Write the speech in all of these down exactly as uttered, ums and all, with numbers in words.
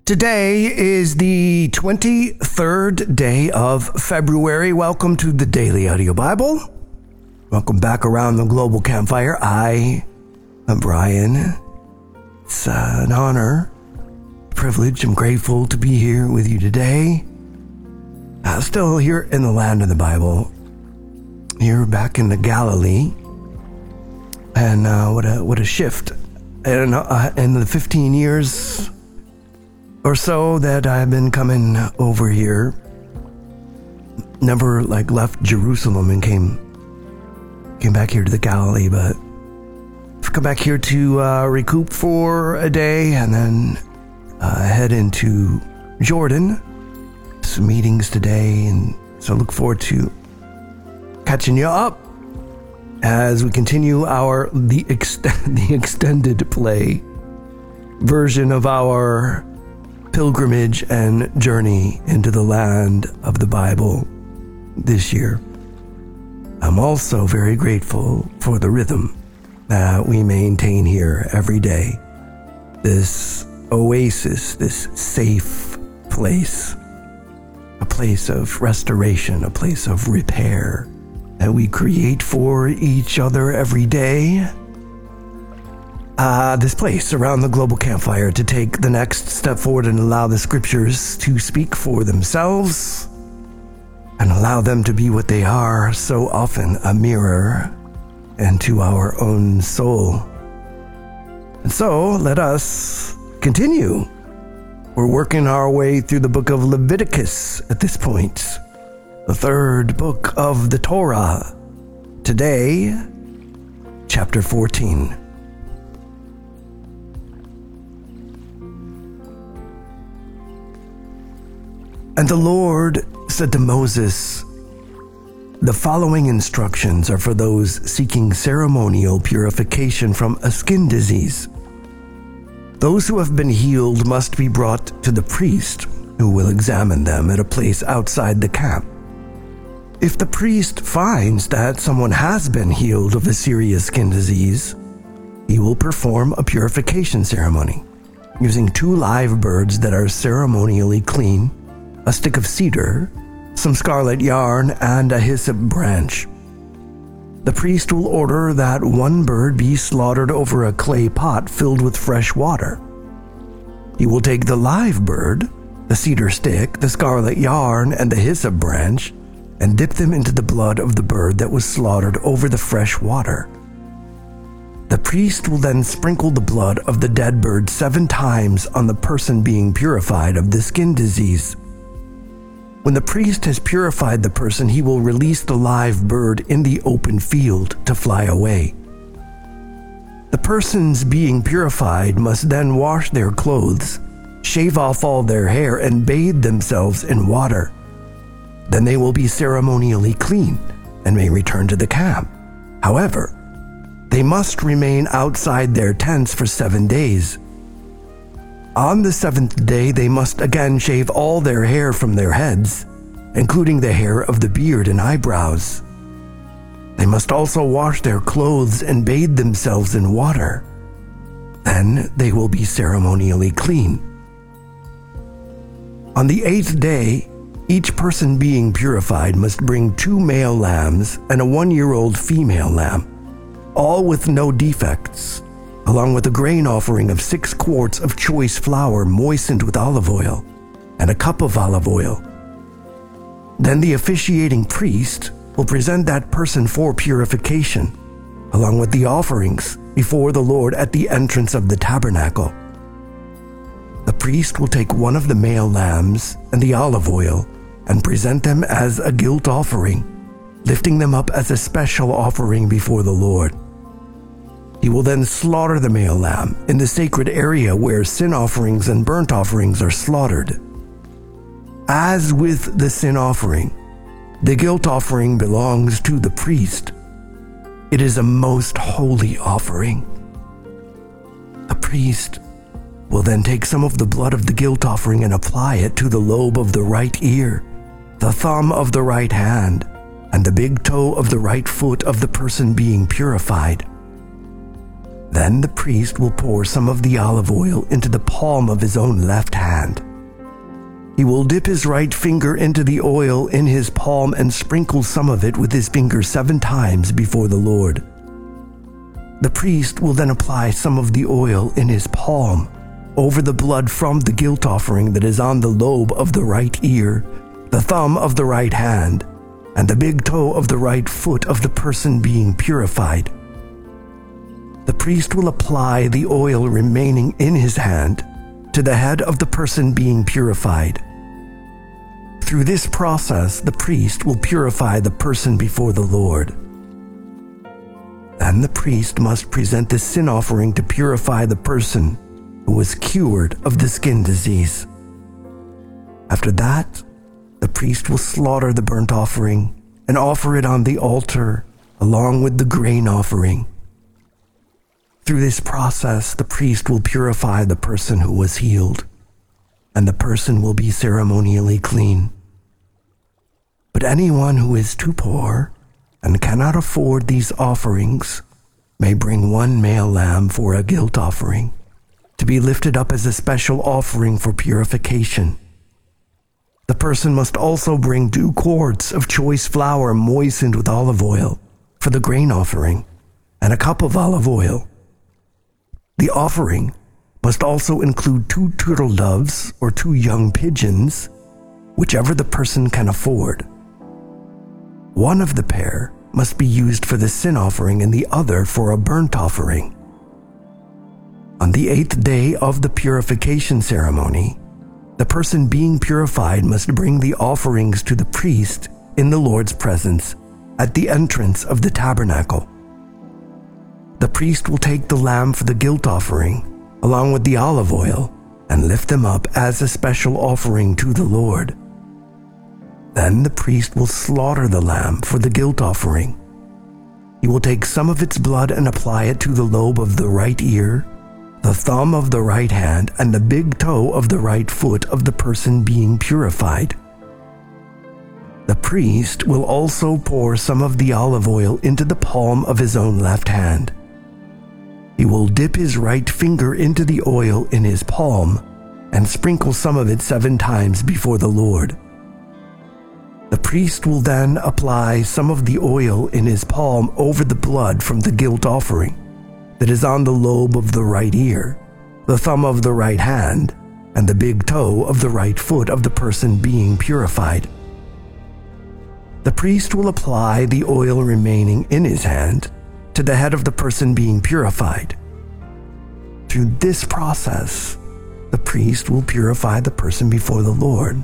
Today is the twenty-third day of February. Welcome to the Daily Audio Bible. Welcome back around the global campfire. I am Brian. It's uh, an honor, a privilege. I'm grateful to be here with you today. Uh, still here in the land of the Bible. Here back in the Galilee. And uh, what a what a shift. And uh, in the fifteen years or so that I've been coming over here, never like left Jerusalem and came came back here to the Galilee, but I've come back here to uh, recoup for a day and then uh, head into Jordan. Some meetings today, and so I look forward to catching you up as we continue our the ext- the extended play version of our pilgrimage and journey into the land of the Bible this year. I'm also very grateful for the rhythm that we maintain here every day. This oasis, this safe place, a place of restoration, a place of repair that we create for each other every day. Uh, this place around the global campfire to take the next step forward and allow the scriptures to speak for themselves and allow them to be what they are, so often a mirror into our own soul. And so let us continue. We're working our way through the book of Leviticus at this point, the third book of the Torah. Today, chapter fourteen. And the Lord said to Moses, "The following instructions are for those seeking ceremonial purification from a skin disease. Those who have been healed must be brought to the priest, who will examine them at a place outside the camp. If the priest finds that someone has been healed of a serious skin disease, he will perform a purification ceremony using two live birds that are ceremonially clean, a stick of cedar, some scarlet yarn, and a hyssop branch. The priest will order that one bird be slaughtered over a clay pot filled with fresh water. He will take the live bird, the cedar stick, the scarlet yarn, and the hyssop branch, and dip them into the blood of the bird that was slaughtered over the fresh water. The priest will then sprinkle the blood of the dead bird seven times on the person being purified of the skin disease. When the priest has purified the person, he will release the live bird in the open field to fly away. The persons being purified must then wash their clothes, shave off all their hair, and bathe themselves in water. Then they will be ceremonially clean and may return to the camp. However, they must remain outside their tents for seven days. On the seventh day, they must again shave all their hair from their heads, including the hair of the beard and eyebrows. They must also wash their clothes and bathe themselves in water. Then they will be ceremonially clean. On the eighth day, each person being purified must bring two male lambs and a one-year-old female lamb, all with no defects, along with a grain offering of six quarts of choice flour moistened with olive oil, and a cup of olive oil. Then the officiating priest will present that person for purification, along with the offerings, before the Lord at the entrance of the tabernacle. The priest will take one of the male lambs and the olive oil and present them as a guilt offering, lifting them up as a special offering before the Lord. He will then slaughter the male lamb in the sacred area where sin offerings and burnt offerings are slaughtered. As with the sin offering, the guilt offering belongs to the priest. It is a most holy offering. The priest will then take some of the blood of the guilt offering and apply it to the lobe of the right ear, the thumb of the right hand, and the big toe of the right foot of the person being purified. Then the priest will pour some of the olive oil into the palm of his own left hand. He will dip his right finger into the oil in his palm and sprinkle some of it with his finger seven times before the Lord. The priest will then apply some of the oil in his palm over the blood from the guilt offering that is on the lobe of the right ear, the thumb of the right hand, and the big toe of the right foot of the person being purified. The priest will apply the oil remaining in his hand to the head of the person being purified. Through this process, the priest will purify the person before the Lord. Then the priest must present the sin offering to purify the person who was cured of the skin disease. After that, the priest will slaughter the burnt offering and offer it on the altar along with the grain offering. Through this process, the priest will purify the person who was healed, and the person will be ceremonially clean. But anyone who is too poor and cannot afford these offerings may bring one male lamb for a guilt offering, to be lifted up as a special offering for purification. The person must also bring two quarts of choice flour moistened with olive oil for the grain offering, and a cup of olive oil. The offering must also include two turtle doves or two young pigeons, whichever the person can afford. One of the pair must be used for the sin offering and the other for a burnt offering. On the eighth day of the purification ceremony, the person being purified must bring the offerings to the priest in the Lord's presence at the entrance of the tabernacle. The priest will take the lamb for the guilt offering, along with the olive oil, and lift them up as a special offering to the Lord. Then the priest will slaughter the lamb for the guilt offering. He will take some of its blood and apply it to the lobe of the right ear, the thumb of the right hand, and the big toe of the right foot of the person being purified. The priest will also pour some of the olive oil into the palm of his own left hand. He will dip his right finger into the oil in his palm and sprinkle some of it seven times before the Lord. The priest will then apply some of the oil in his palm over the blood from the guilt offering that is on the lobe of the right ear, the thumb of the right hand, and the big toe of the right foot of the person being purified. The priest will apply the oil remaining in his hand to the head of the person being purified. Through this process, the priest will purify the person before the Lord.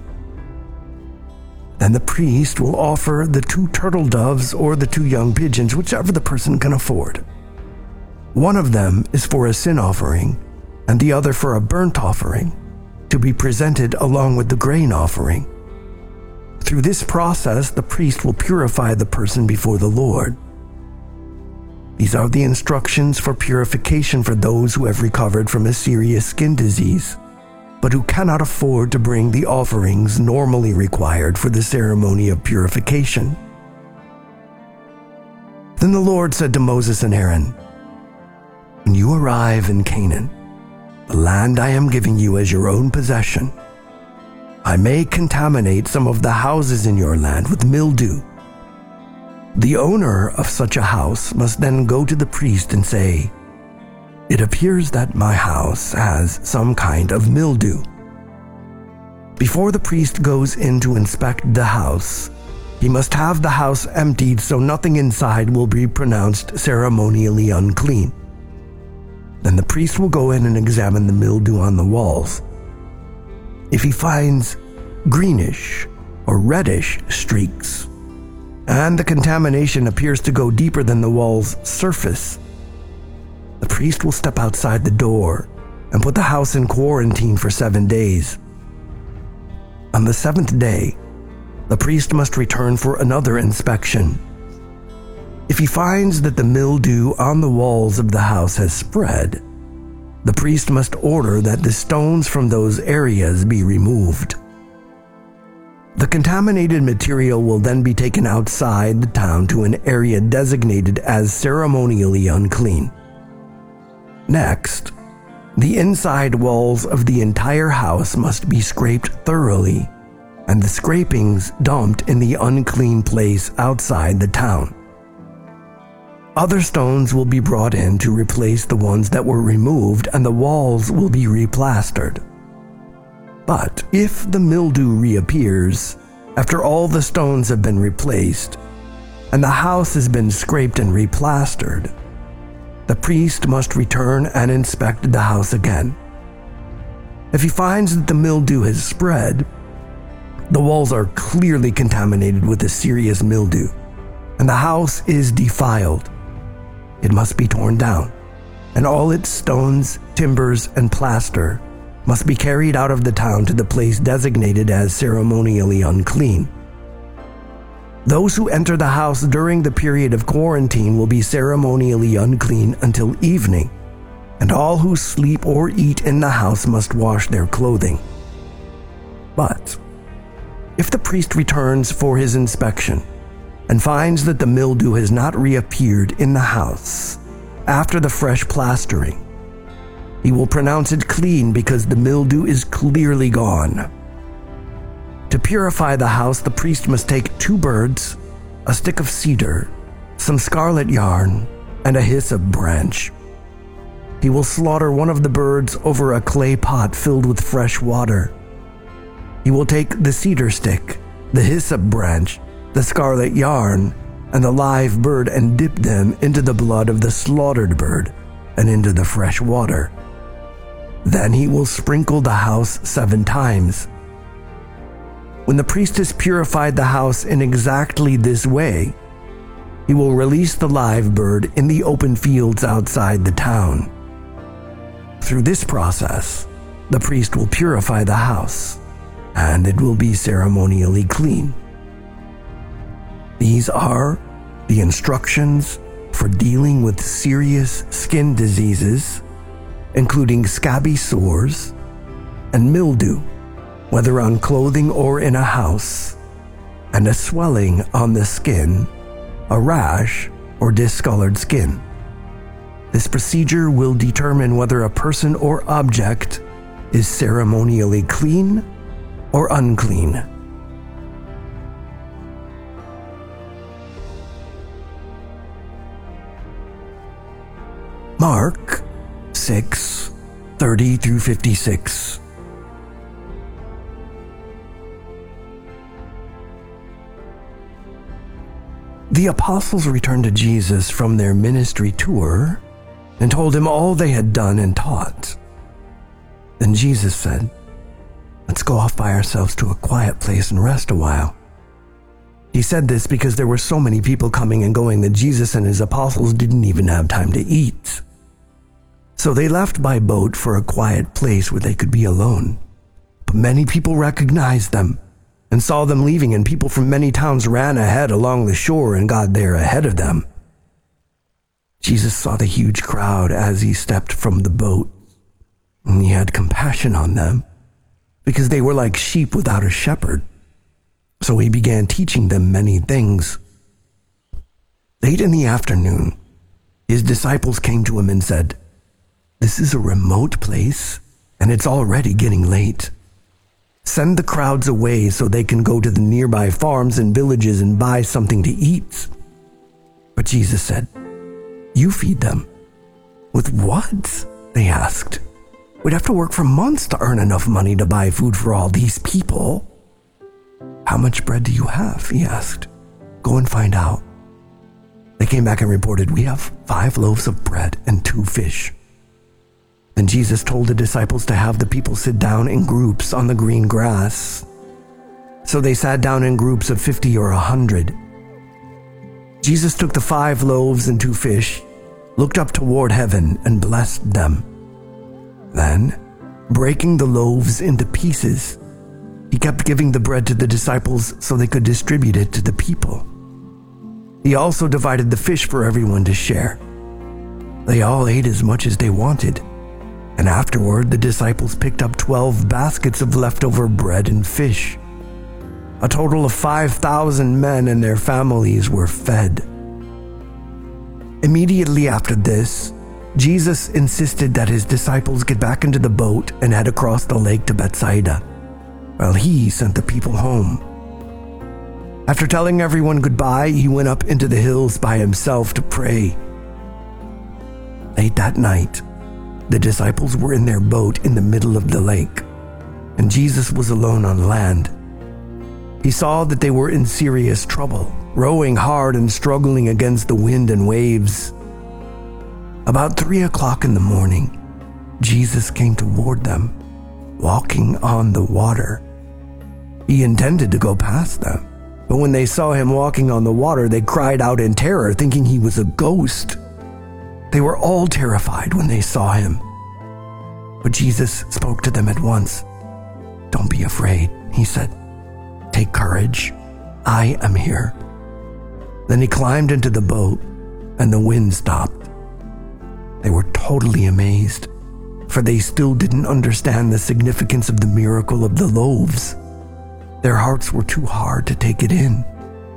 Then the priest will offer the two turtle doves or the two young pigeons, whichever the person can afford. One of them is for a sin offering, and the other for a burnt offering, to be presented along with the grain offering. Through this process, the priest will purify the person before the Lord. These are the instructions for purification for those who have recovered from a serious skin disease, but who cannot afford to bring the offerings normally required for the ceremony of purification. Then the Lord said to Moses and Aaron, "When you arrive in Canaan, the land I am giving you as your own possession, I may contaminate some of the houses in your land with mildew. The owner of such a house must then go to the priest and say, 'It appears that my house has some kind of mildew.' Before the priest goes in to inspect the house, he must have the house emptied so nothing inside will be pronounced ceremonially unclean. Then the priest will go in and examine the mildew on the walls. If he finds greenish or reddish streaks, and the contamination appears to go deeper than the wall's surface, the priest will step outside the door and put the house in quarantine for seven days. On the seventh day, the priest must return for another inspection. If he finds that the mildew on the walls of the house has spread, the priest must order that the stones from those areas be removed. The contaminated material will then be taken outside the town to an area designated as ceremonially unclean. Next, the inside walls of the entire house must be scraped thoroughly, and the scrapings dumped in the unclean place outside the town. Other stones will be brought in to replace the ones that were removed, and the walls will be replastered. But if the mildew reappears after all the stones have been replaced, and the house has been scraped and replastered, the priest must return and inspect the house again. If he finds that the mildew has spread, the walls are clearly contaminated with a serious mildew, and the house is defiled, it must be torn down, and all its stones, timbers, and plaster must be carried out of the town to the place designated as ceremonially unclean. Those who enter the house during the period of quarantine will be ceremonially unclean until evening, and all who sleep or eat in the house must wash their clothing. But if the priest returns for his inspection and finds that the mildew has not reappeared in the house after the fresh plastering, he will pronounce it clean because the mildew is clearly gone. To purify the house, the priest must take two birds, a stick of cedar, some scarlet yarn, and a hyssop branch. He will slaughter one of the birds over a clay pot filled with fresh water. He will take the cedar stick, the hyssop branch, the scarlet yarn, and the live bird and dip them into the blood of the slaughtered bird and into the fresh water. Then he will sprinkle the house seven times. When the priest has purified the house in exactly this way, he will release the live bird in the open fields outside the town. Through this process, the priest will purify the house, and it will be ceremonially clean. These are the instructions for dealing with serious skin diseases, including scabby sores and mildew, whether on clothing or in a house, and a swelling on the skin, a rash, or discolored skin. This procedure will determine whether a person or object is ceremonially clean or unclean. Mark six, thirty through fifty-six. The apostles returned to Jesus from their ministry tour and told him all they had done and taught. Then Jesus said, "Let's go off by ourselves to a quiet place and rest a while." He said this because there were so many people coming and going that Jesus and his apostles didn't even have time to eat. So they left by boat for a quiet place where they could be alone. But many people recognized them and saw them leaving, and people from many towns ran ahead along the shore and got there ahead of them. Jesus saw the huge crowd as he stepped from the boat, and he had compassion on them because they were like sheep without a shepherd. So he began teaching them many things. Late in the afternoon, his disciples came to him and said, "This is a remote place, and it's already getting late. Send the crowds away so they can go to the nearby farms and villages and buy something to eat." But Jesus said, "You feed them." "With what?" they asked. "We'd have to work for months to earn enough money to buy food for all these people." "How much bread do you have?" he asked. "Go and find out." They came back and reported, "We have five loaves of bread and two fish." Then Jesus told the disciples to have the people sit down in groups on the green grass. So they sat down in groups of fifty or a hundred. Jesus took the five loaves and two fish, looked up toward heaven, and blessed them. Then, breaking the loaves into pieces, he kept giving the bread to the disciples so they could distribute it to the people. He also divided the fish for everyone to share. They all ate as much as they wanted. And afterward, the disciples picked up twelve baskets of leftover bread and fish. A total of five thousand men and their families were fed. Immediately after this, Jesus insisted that his disciples get back into the boat and head across the lake to Bethsaida, while he sent the people home. After telling everyone goodbye, he went up into the hills by himself to pray. Late that night, the disciples were in their boat in the middle of the lake, and Jesus was alone on land. He saw that they were in serious trouble, rowing hard and struggling against the wind and waves. About three o'clock in the morning, Jesus came toward them, walking on the water. He intended to go past them, but when they saw him walking on the water, they cried out in terror, thinking he was a ghost. They were all terrified when they saw him. But Jesus spoke to them at once. "Don't be afraid," he said. "Take courage. I am here." Then he climbed into the boat, and the wind stopped. They were totally amazed, for they still didn't understand the significance of the miracle of the loaves. Their hearts were too hard to take it in.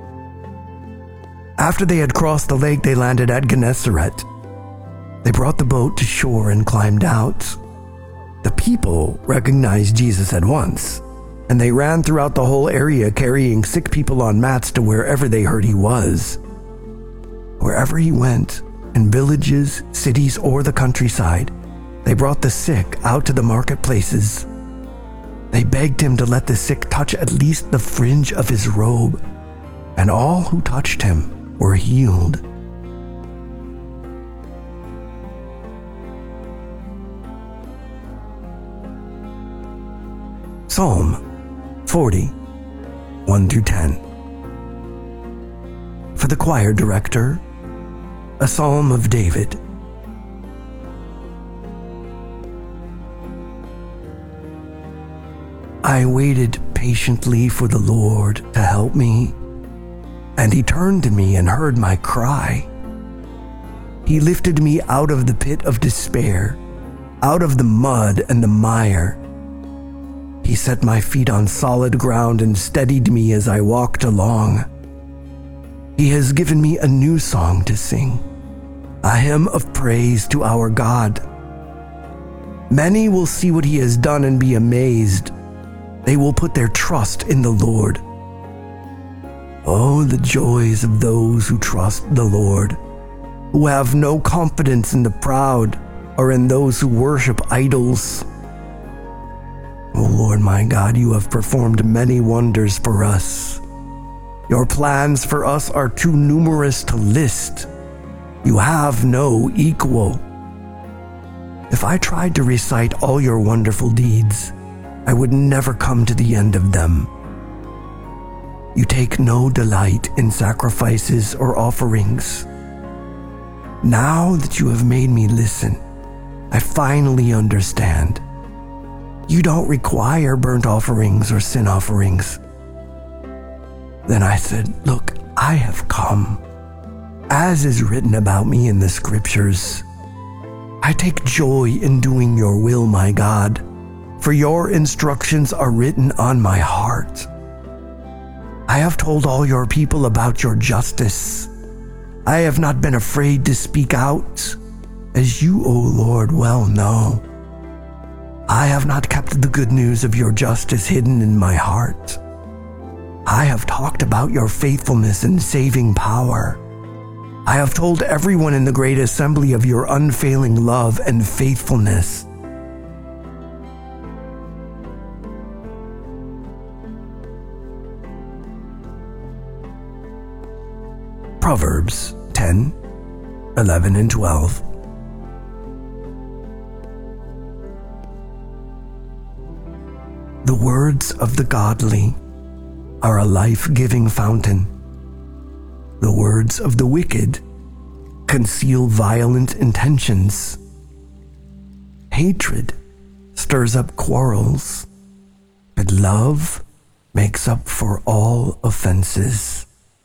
After they had crossed the lake, they landed at Gennesaret. They brought the boat to shore and climbed out. The people recognized Jesus at once, and they ran throughout the whole area carrying sick people on mats to wherever they heard he was. Wherever he went, in villages, cities, or the countryside, they brought the sick out to the marketplaces. They begged him to let the sick touch at least the fringe of his robe, and all who touched him were healed. Psalm forty, one through ten. For the choir director, a psalm of David. I waited patiently for the Lord to help me, and he turned to me and heard my cry. He lifted me out of the pit of despair, out of the mud and the mire. He set my feet on solid ground and steadied me as I walked along. He has given me a new song to sing, a hymn of praise to our God. Many will see what he has done and be amazed. They will put their trust in the Lord. Oh, the joys of those who trust the Lord, who have no confidence in the proud or in those who worship idols. O Lord my God, you have performed many wonders for us. Your plans for us are too numerous to list. You have no equal. If I tried to recite all your wonderful deeds, I would never come to the end of them. You take no delight in sacrifices or offerings. Now that you have made me listen, I finally understand. You don't require burnt offerings or sin offerings. Then I said, look, I have come, as is written about me in the scriptures. I take joy in doing your will, my God, for your instructions are written on my heart. I have told all your people about your justice. I have not been afraid to speak out, as you, O Lord, well know. I have not kept the good news of your justice hidden in my heart. I have talked about your faithfulness and saving power. I have told everyone in the great assembly of your unfailing love and faithfulness. Proverbs ten, eleven, and twelve. The words of the godly are a life-giving fountain. The words of the wicked conceal violent intentions. Hatred stirs up quarrels, but love makes up for all offenses.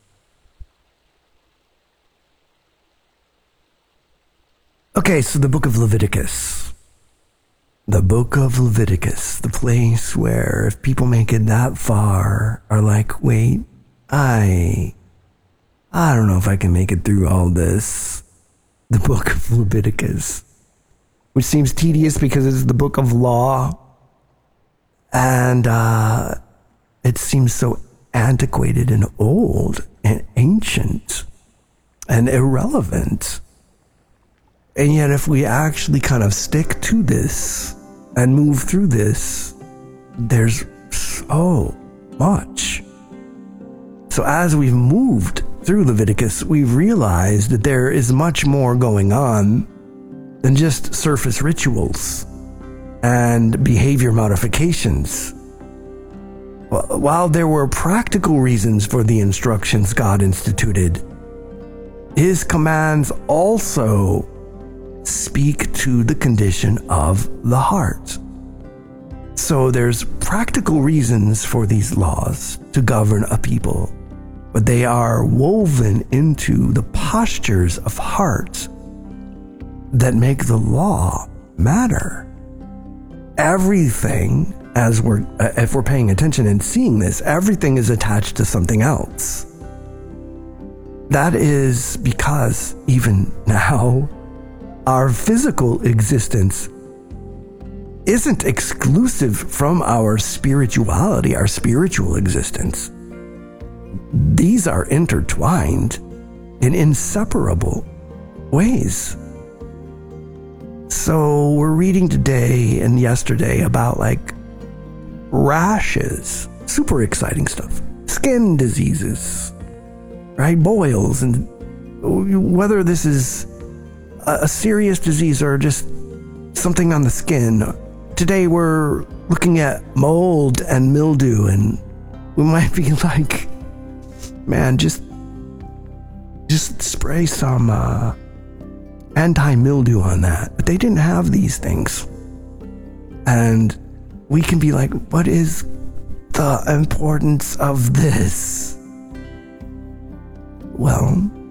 Okay, so the book of Leviticus. The book of Leviticus, the place where if people make it that far are like, wait, I, I don't know if I can make it through all this. The book of Leviticus. which seems tedious because it's the book of law. And uh, it seems so antiquated and old and ancient and irrelevant. And yet if we actually kind of stick to this and move through this, there's so much. So as we've moved through Leviticus, we've realized that there is much more going on than just surface rituals and behavior modifications. While there were practical reasons for the instructions God instituted, His commands also speak to the condition of the heart. So there's practical reasons for these laws to govern a people, but they are woven into the postures of heart that make the law matter. Everything, as we're, if we're paying attention and seeing this, everything is attached to something else. That is because even now, our physical existence isn't exclusive from our spirituality, our spiritual existence. These are intertwined in inseparable ways. So we're reading today and yesterday about like rashes, super exciting stuff, skin diseases, right? Boils, and whether this is a serious disease or just something on the skin. Today we're looking at mold and mildew, and we might be like, man, just just spray some uh, anti-mildew on that. But they didn't have these things. And we can be like, what is the importance of this? Well,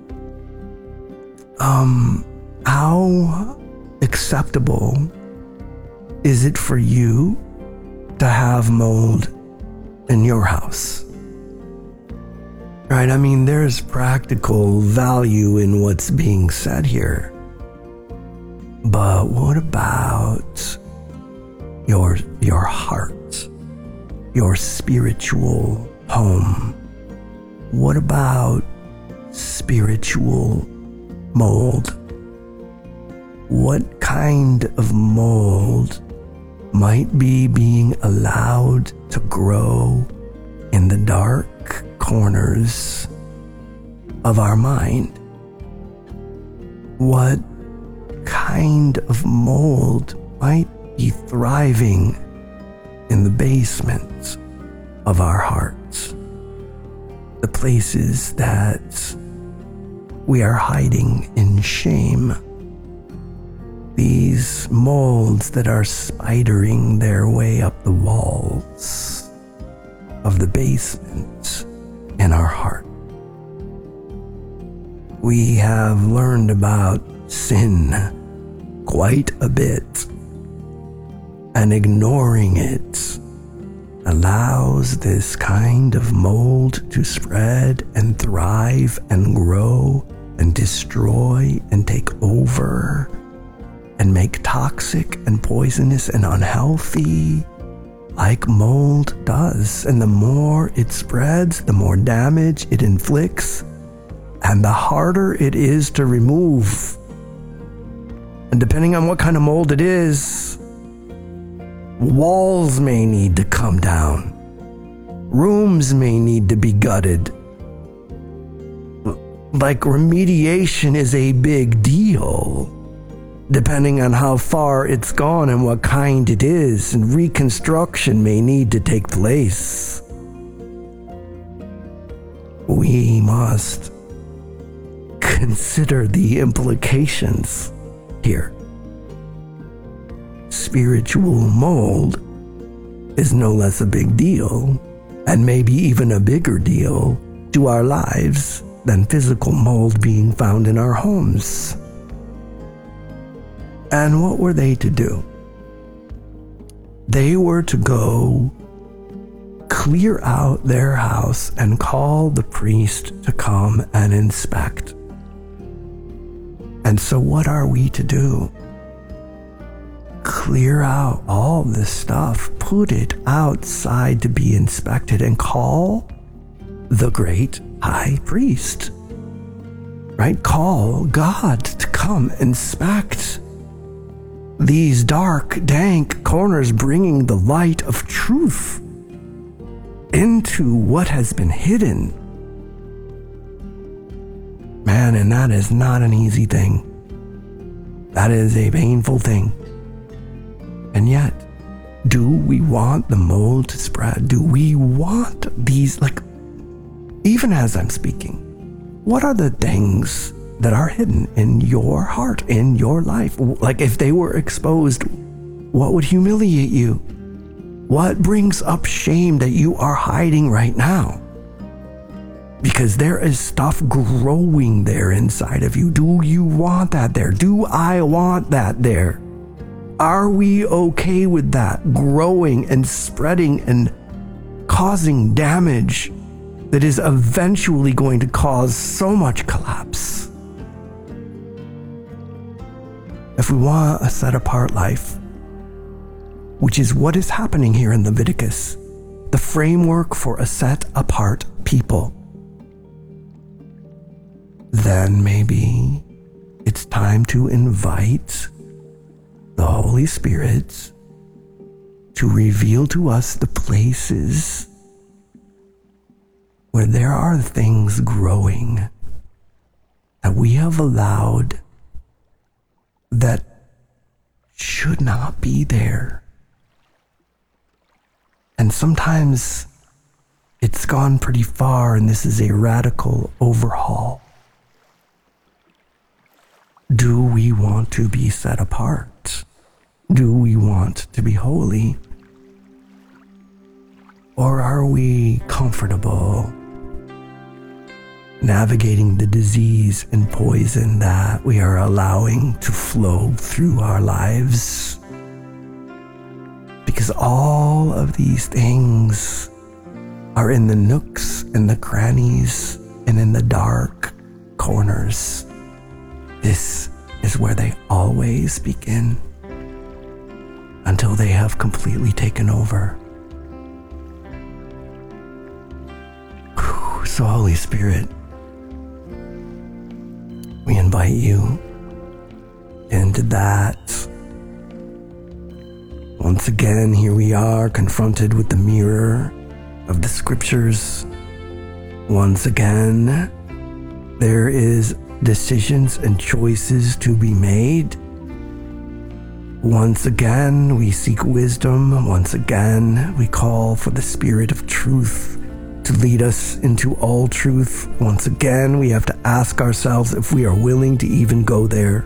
um, how acceptable is it for you to have mold in your house? Right? I mean, there's practical value in what's being said here. But what about your, your heart, your spiritual home? What about spiritual mold? What kind of mold might be being allowed to grow in the dark corners of our mind? What kind of mold might be thriving in the basement of our hearts? The places that we are hiding in shame. These molds that are spidering their way up the walls of the basement in our heart. We have learned about sin quite a bit, and ignoring it allows this kind of mold to spread and thrive and grow and destroy and take over and make toxic and poisonous and unhealthy, like mold does. And the more it spreads, the more damage it inflicts, and the harder it is to remove. And depending on what kind of mold it is, walls may need to come down. Rooms may need to be gutted. Like, remediation is a big deal, depending on how far it's gone and what kind it is, and reconstruction may need to take place. We must consider the implications here. Spiritual mold is no less a big deal, and maybe even a bigger deal to our lives than physical mold being found in our homes. And what were they to do? They were to go clear out their house and call the priest to come and inspect. And so what are we to do? clear out all this stuff, put it outside to be inspected, and call the great high priest. Right? Call God to come inspect these dark, dank corners, bringing the light of truth into what has been hidden. Man, and that is not an easy thing. That is a painful thing. And yet, do we want the mold to spread? Do we want these, like, even as I'm speaking, what are the things that are hidden in your heart, in your life? Like, if they were exposed, what would humiliate you? What brings up shame that you are hiding right now? Because there is stuff growing there inside of you. Do you want that there? Do I want that there? Are we okay with that growing and spreading and causing damage that is eventually going to cause so much collapse? If we want a set-apart life, which is what is happening here in Leviticus, the framework for a set-apart people, then maybe it's time to invite the Holy Spirit to reveal to us the places where there are things growing that we have allowed that should not be there. And sometimes it's gone pretty far, and this is a radical overhaul. Do we want to be set apart? Do we want to be holy? Or are we comfortable navigating the disease and poison that we are allowing to flow through our lives? Because all of these things are in the nooks and the crannies and in the dark corners. This is where they always begin until they have completely taken over. Whew. So, Holy Spirit, we invite you into that. Once again, here we are confronted with the mirror of the scriptures. Once again, there is decisions and choices to be made. Once again, we seek wisdom. Once again, we call for the Spirit of truth to lead us into all truth. Once again, we have to ask ourselves if we are willing to even go there.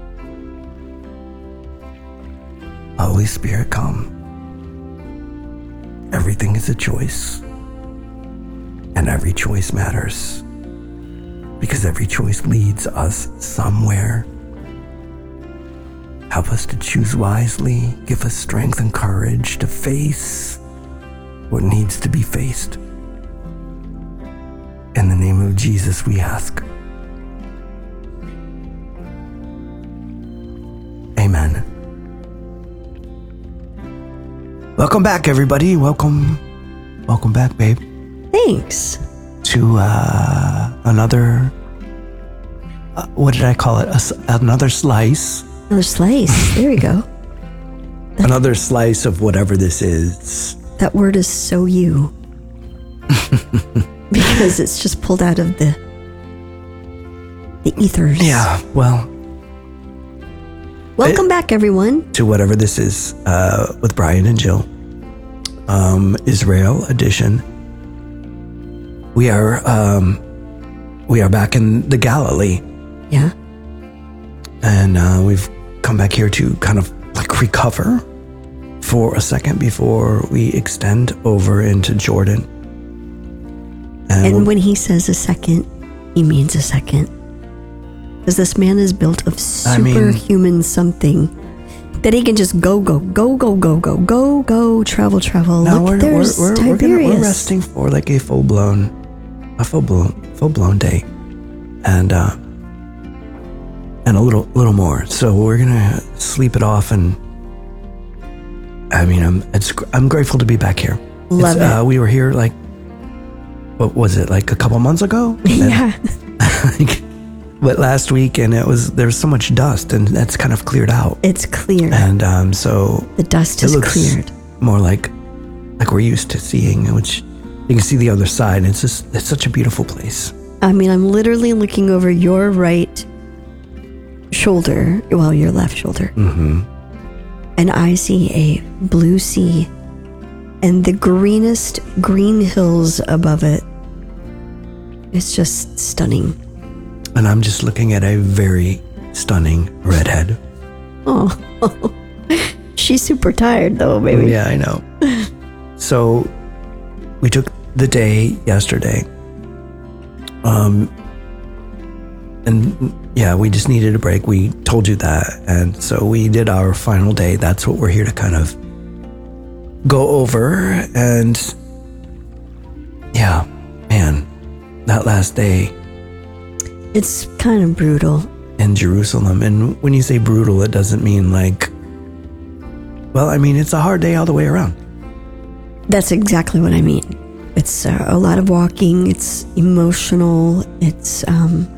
Holy Spirit, come. Everything is a choice, and every choice matters, because every choice leads us somewhere. Help us to choose wisely. Give us strength and courage to face what needs to be faced. In the name of Jesus, we ask. Amen. Welcome back, everybody. Welcome. Welcome back, babe. Thanks. To uh, another, uh, what did I call it? A, another slice. Another slice. There we go. That's, another slice of whatever this is. That word is so you. Because it's just pulled out of the the ethers. Yeah, well. Welcome it, back, everyone. To whatever this is, uh, with Brian and Jill. Um, Israel edition. We are, um, we are back in the Galilee. Yeah. And uh, we've come back here to kind of like recover for a second before we extend over into Jordan. And, and we'll, when he says a second, he means a second. Because this man is built of superhuman I mean, something that he can just go, go, go, go, go, go, go, go, travel, travel. No, Look, we're, there's we're, we're, Tiberius. We're, gonna, we're resting for like a full blown, a full blown, full blown day, and uh, and a little, little more. So we're gonna sleep it off and I mean, I'm it's I'm grateful to be back here. Love it's, it. Uh, we were here like, what was it, like a couple months ago? Yeah. like, but last week, and it was there's so much dust, and that's kind of cleared out. It's clear. And um, so the dust it is looks cleared. More like like we're used to seeing, which you can see the other side. And it's just it's such a beautiful place. I mean, I'm literally looking over your right shoulder, well, your left shoulder, Mm-hmm. and I see a blue sea and the greenest green hills above it. It's just stunning. And I'm just looking at a very stunning redhead. Oh, she's super tired though, baby. Yeah, I know. So we took the day yesterday. Um, and yeah, we just needed a break. We told you that. And so we did our final day. That's what we're here to kind of go over. And yeah, man, that last day. It's kind of brutal. In Jerusalem. And when you say brutal, it doesn't mean like, well, I mean, it's a hard day all the way around. That's exactly what I mean. It's uh, a lot of walking. It's emotional. It's um,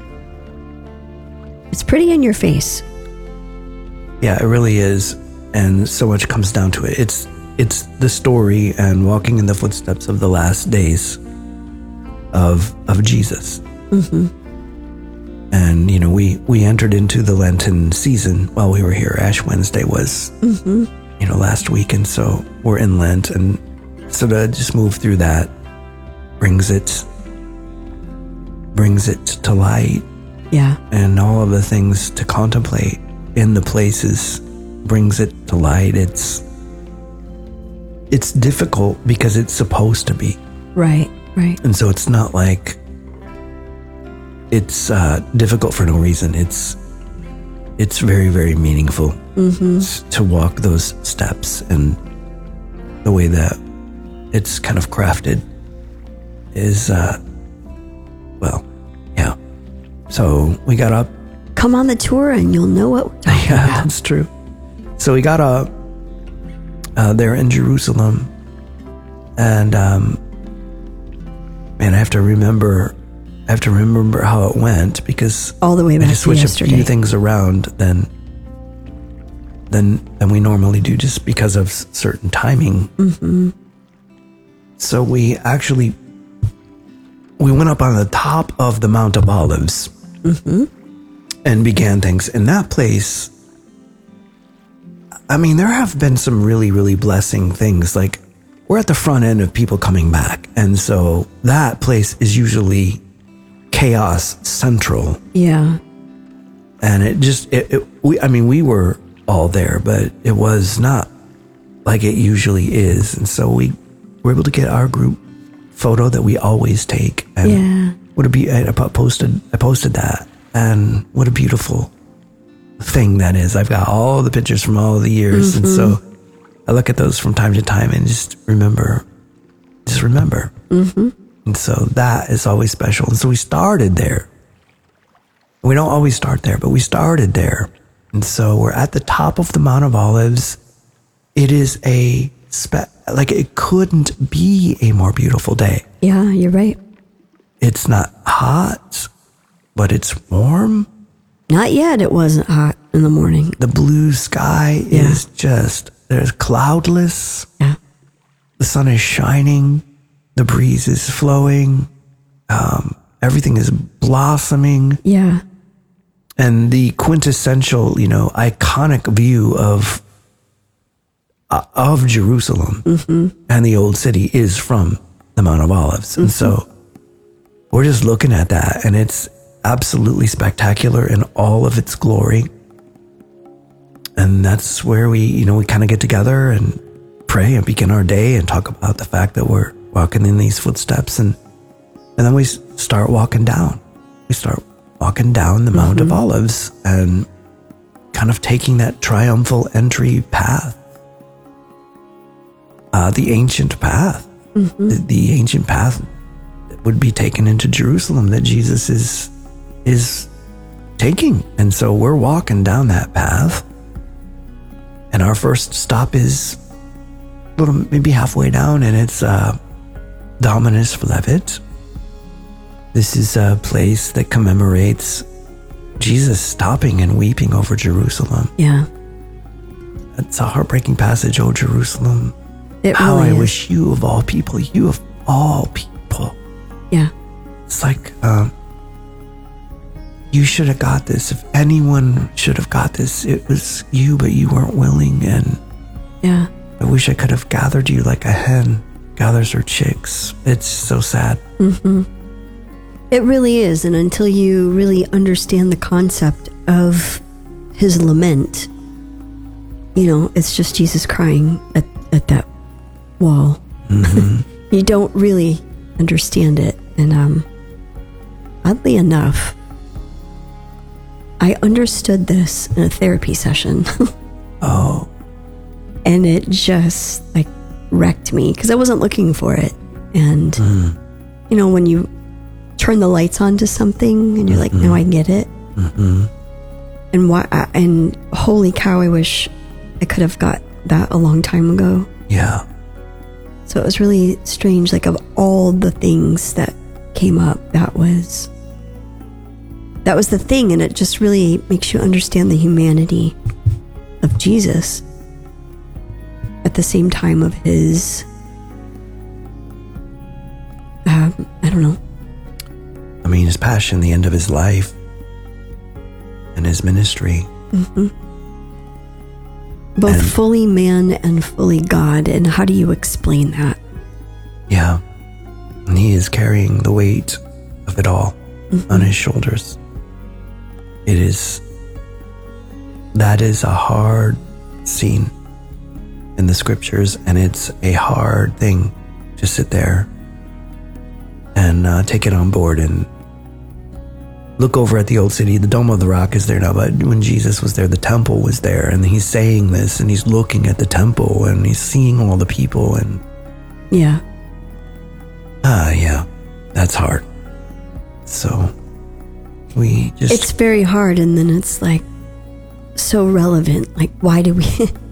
it's pretty in your face. Yeah, it really is. And so much comes down to it. It's it's the story and walking in the footsteps of the last days of of Jesus. Mm-hmm. And, you know, we, we entered into the Lenten season while we were here. Ash Wednesday was, mm-hmm. you know, last week. And so we're in Lent. And so to just move through that brings it, brings it to light. Yeah. And all of the things to contemplate in the places brings it to light. It's, it's difficult because it's supposed to be. Right, right. And so it's not like, it's uh, difficult for no reason. It's it's very, very meaningful mm-hmm. to walk those steps, and the way that it's kind of crafted is, uh, well, yeah. So we got up. Come on the tour and you'll know what we're talking yeah, about. That's true. So we got up uh, there in Jerusalem, and um, man, I have to remember... I have to remember how it went, because all the way back I just switch to yesterday. a few things around than than than we normally do, just because of certain timing. Mm-hmm. So we actually we went up on the top of the Mount of Olives mm-hmm. and began things in that place. I mean, there have been some really, really blessing things. Like, we're at the front end of people coming back, and so that place is usually chaos central. Yeah. And it just, it, it, we, I mean, we were all there, but it was not like it usually is. And so we were able to get our group photo that we always take. And yeah. what a be, I posted, I posted that, and what a beautiful thing that is. I've got all the pictures from all the years. Mm-hmm. And so I look at those from time to time and just remember, just remember. Mm-hmm. And so that is always special. And so we started there. We don't always start there, but we started there. And so we're at the top of the Mount of Olives. It is a, spe- like it couldn't be a more beautiful day. Yeah, you're right. It's not hot, but it's warm. Not yet. It wasn't hot in the morning. The blue sky yeah. is just, there's cloudless. Yeah. The sun is shining. The breeze is flowing. Um, everything is blossoming. Yeah. And the quintessential, you know, iconic view of uh, of Jerusalem mm-hmm. and the old city is from the Mount of Olives. And mm-hmm. so we're just looking at that, and it's absolutely spectacular in all of its glory. And that's where we, you know, we kind of get together and pray and begin our day and talk about the fact that we're walking in these footsteps, and and then we start walking down. We start walking down the Mount mm-hmm. of Olives and kind of taking that triumphal entry path, uh, the ancient path, mm-hmm. the, the ancient path that would be taken into Jerusalem that Jesus is is taking. And so we're walking down that path, And our first stop is a little, maybe halfway down, and it's uh, Dominus Flevit. This is a place that commemorates Jesus stopping and weeping over Jerusalem. Yeah. It's a heartbreaking passage, oh Jerusalem. It How really I is. wish you of all people, you of all people. Yeah. It's like, um, you should have got this. If anyone should have got this, it was you, but you weren't willing. And Yeah. I wish I could have gathered you like a hen gathers her chicks. It's so sad. Mm-hmm. It really is. And until you really understand the concept of his lament, you know, it's just Jesus crying at, at that wall. Mm-hmm. You don't really understand it. And um, oddly enough, I understood this in a therapy session. Oh. And it just like wrecked me because I wasn't looking for it. And, mm. you know, when you turn the lights on to something and you're mm-hmm. like, now I get it. Mm-hmm. And why? And holy cow, I wish I could have got that a long time ago. Yeah. So it was really strange. Like, of all the things that came up, that was that was the thing, and it just really makes you understand the humanity of Jesus at the same time of his uh, I don't know. I mean, his passion, the end of his life, and his ministry. Mm-hmm. Both and, fully man and fully God. And how do you explain that? Yeah. And he is carrying the weight of it all mm-hmm. on his shoulders. It is, that is a hard scene in the scriptures, and it's a hard thing to sit there and uh, take it on board and look over at the old city. The Dome of the Rock is there now, but when Jesus was there, the temple was there, and he's saying this, and he's looking at the temple, and he's seeing all the people, and yeah, ah, uh, yeah, that's hard. So we just, it's very hard, and then it's like so relevant. Like, why do we?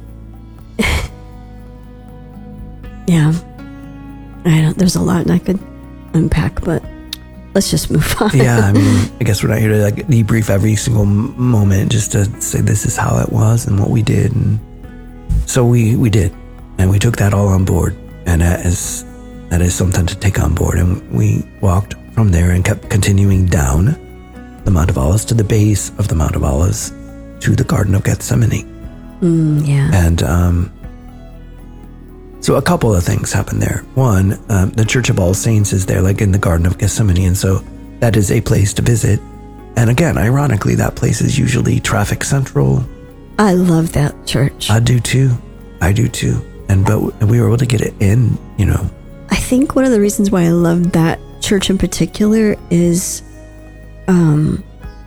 Yeah, I don't. There's a lot I could unpack, but let's just move on. Yeah, I mean, I guess we're not here to like debrief every single moment, just to say this is how it was and what we did, and so we we did, and we took that all on board, and that is that is something to take on board, and we walked from there and kept continuing down the Mount of Olives to the base of the Mount of Olives to the Garden of Gethsemane. Mm, yeah, and um. So a couple of things happened there. One, um, the Church of All Saints is there, like in the Garden of Gethsemane, and so that is a place to visit. And again, ironically, that place is usually traffic central. I love that church. I do too. I do too. And but we were able to get it in, you know. I think one of the reasons why I love that church in particular is, um,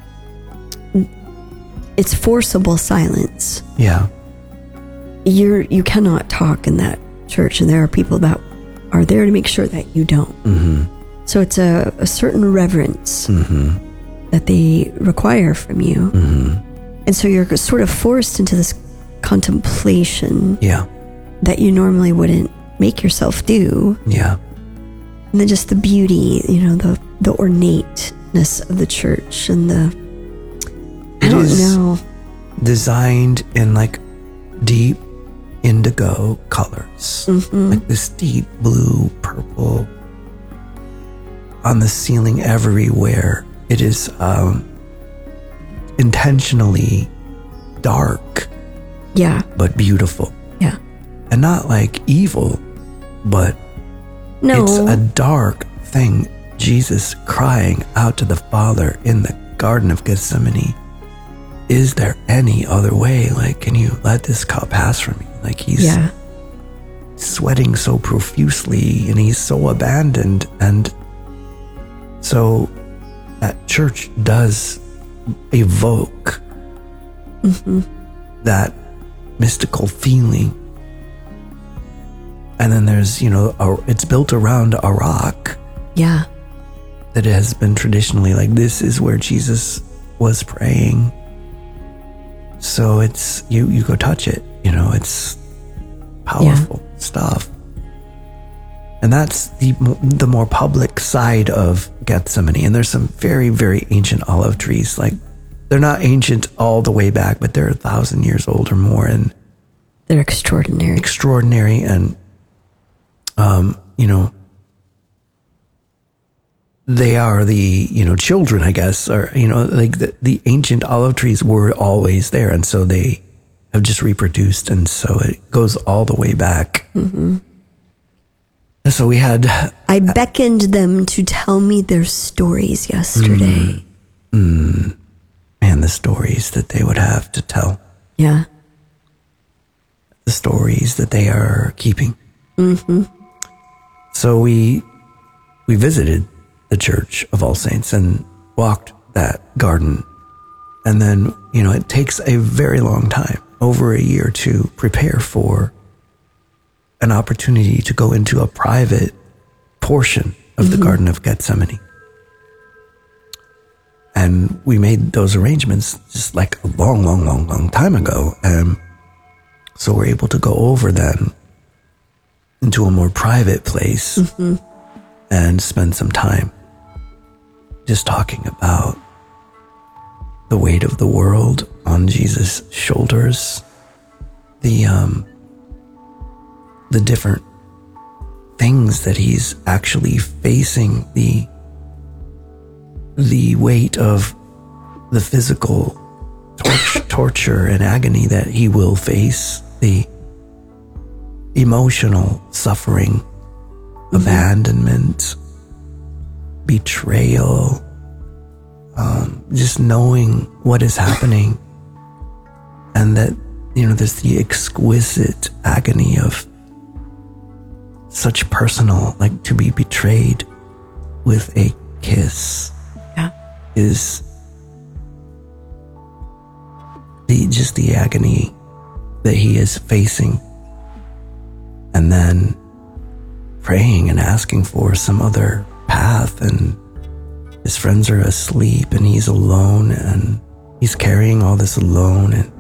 it's forcible silence. Yeah. You're you cannot talk in that church, and there are people that are there to make sure that you don't. Mm-hmm. So it's a, a certain reverence mm-hmm. that they require from you. Mm-hmm. And so you're sort of forced into this contemplation yeah. that you normally wouldn't make yourself do. Yeah. And then just the beauty, you know, the, the ornateness of the church and the, I it don't is know. Designed in like deep indigo colors, mm-hmm. like this deep blue, purple on the ceiling everywhere. It is um, intentionally dark, yeah, but beautiful, yeah, and not like evil, but no, it's a dark thing. Jesus crying out to the Father in the Garden of Gethsemane. Is there any other way? Like, can you let this cup pass from me? Like, he's yeah. sweating so profusely, and he's so abandoned. And so that church does evoke mm-hmm. that mystical feeling. And then there's, you know, a, it's built around a rock. Yeah. That has been traditionally like, this is where Jesus was praying. So it's, you, you go touch it, you know, it's powerful yeah. stuff. And that's the the more public side of Gethsemane. And there's some very, very ancient olive trees. Like, they're not ancient all the way back, but they're a thousand years old or more. And they're extraordinary. Extraordinary. And, um, you know, they are the, you know, children, I guess, or, you know, like the, the ancient olive trees were always there. And so they have just reproduced. And so it goes all the way back. Mm-hmm. So we had... I beckoned them to tell me their stories yesterday. Mm, mm, and the stories that they would have to tell. Yeah. The stories that they are keeping. Mm-hmm. So we we visited the Church of All Saints and walked that garden. And then, you know, it takes a very long time, over a year, to prepare for an opportunity to go into a private portion of mm-hmm. the Garden of Gethsemane. And we made those arrangements just like a long, long, long, long time ago. And so we're able to go over then into a more private place mm-hmm. and spend some time just talking about the weight of the world on Jesus' shoulders, the, um, the different things that he's actually facing, the the weight of the physical tor- torture and agony that he will face, the emotional suffering, mm-hmm. abandonment, betrayal, um, just knowing what is happening, and that, you know, there's the exquisite agony of such personal, like to be betrayed with a kiss yeah. is the just the agony that he is facing, and then praying and asking for some other path, and his friends are asleep and he's alone and he's carrying all this alone, and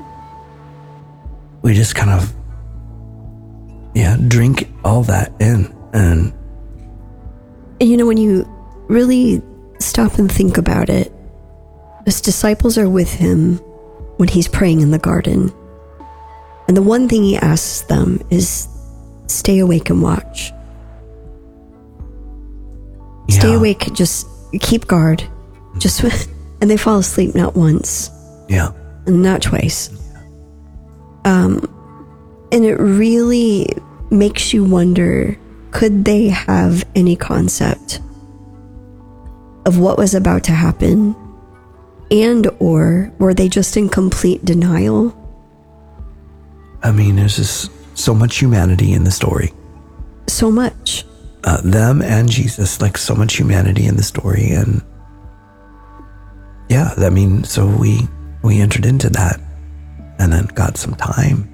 we just kind of Yeah, drink all that in. And you know, when you really stop and think about it, his disciples are with him when he's praying in the garden. And the one thing he asks them is, stay awake and watch. Yeah. Stay awake, just keep guard. Just and they fall asleep not once. Yeah. And not twice. Um And it really makes you wonder, could they have any concept of what was about to happen? And or were they just in complete denial? I mean, there's just so much humanity in the story. So much. Uh, them and Jesus, like so much humanity in the story. And yeah, I mean, so we, we entered into that and then got some time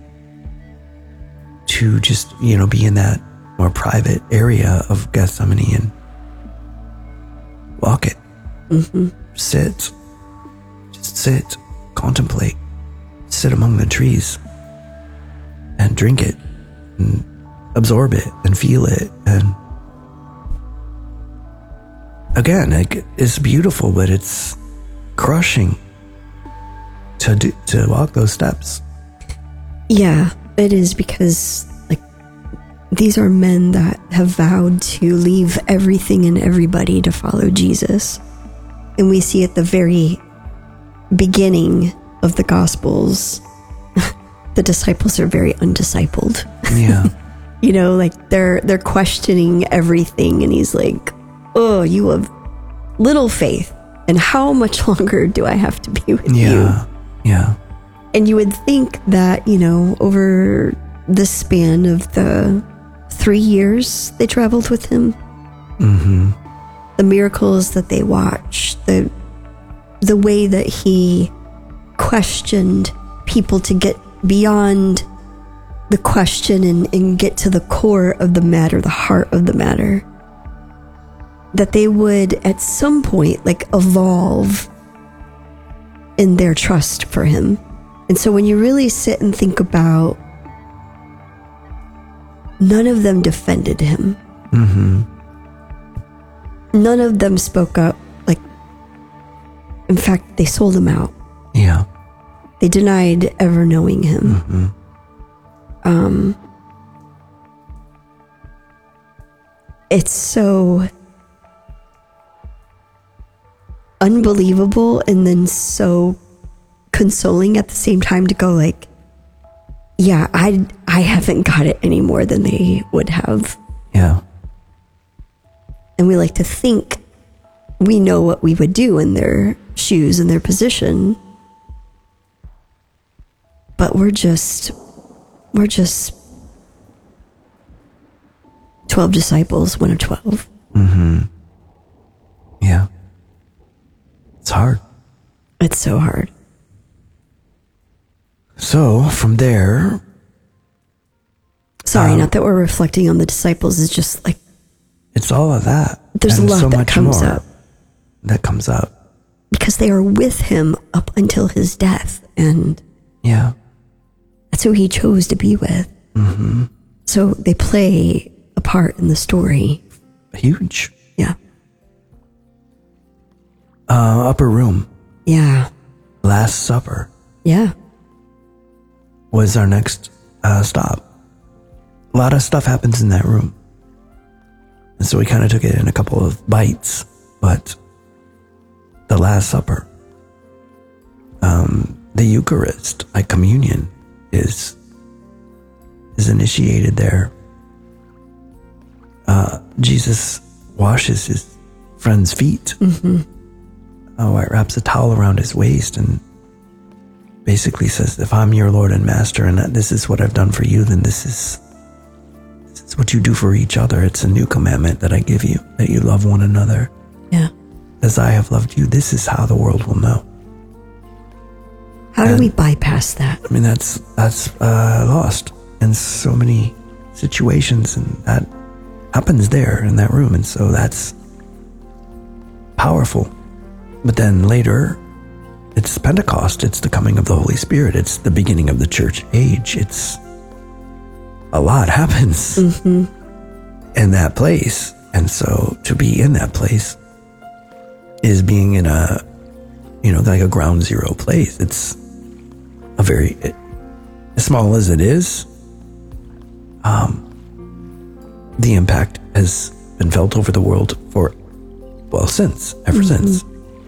to just, you know, be in that more private area of Gethsemane and walk it, mm-hmm. sit, just sit, contemplate, sit among the trees and drink it and absorb it and feel it. And again, it, it's beautiful, but it's crushing to do, to walk those steps. Yeah. It is, because like these are men that have vowed to leave everything and everybody to follow Jesus. And we see at the very beginning of the Gospels, the disciples are very undiscipled. Yeah. You know, like they're they're questioning everything, and he's like, oh, you have little faith, and how much longer do I have to be with yeah. you? Yeah. Yeah. And you would think that, you know, over the span of the three years they traveled with him, mm-hmm. the miracles that they watched, the the way that he questioned people to get beyond the question and, and get to the core of the matter, the heart of the matter, that they would at some point like evolve in their trust for him And so when you really sit and think about, none of them defended him. Mm-hmm. None of them spoke up. Like, in fact, they sold him out. Yeah. They denied ever knowing him. Mm-hmm. Um, it's so unbelievable and then so consoling at the same time to go like, yeah, I, I haven't got it any more than they would have. Yeah. And we like to think we know what we would do in their shoes, in their position. But we're just, we're just twelve disciples, one of twelve. Mm-hmm. Yeah. It's hard. It's so hard. So from there... Sorry, um, not that we're reflecting on the disciples. It's just like... It's all of that. There's and a lot so that much comes more up. That comes up. Because they are with him up until his death. And yeah, that's who he chose to be with. Mm-hmm. So they play a part in the story. Huge. Yeah. Uh, upper room. Yeah. Last Supper. Yeah. Was our next uh, stop. A lot of stuff happens in that room. And so we kind of took it in a couple of bites, but the Last Supper, um, the Eucharist, like communion, is is initiated there. Uh, Jesus washes his friend's feet. Mm-hmm. Oh, it wraps a towel around his waist and basically says, if I'm your Lord and Master and this is what I've done for you, then this is It's what you do for each other. It's a new commandment that I give you, that you love one another. Yeah. As I have loved you, this is how the world will know. How and, do we bypass that? I mean, that's that's uh, lost in so many situations, and that happens there in that room, and so that's powerful. But then later, it's Pentecost. It's the coming of the Holy Spirit. It's the beginning of the church age. It's a lot happens mm-hmm. in that place. And so to be in that place is being in a, you know, like a ground zero place. It's a very, it, as small as it is, um, the impact has been felt over the world for, well, since, ever mm-hmm. since.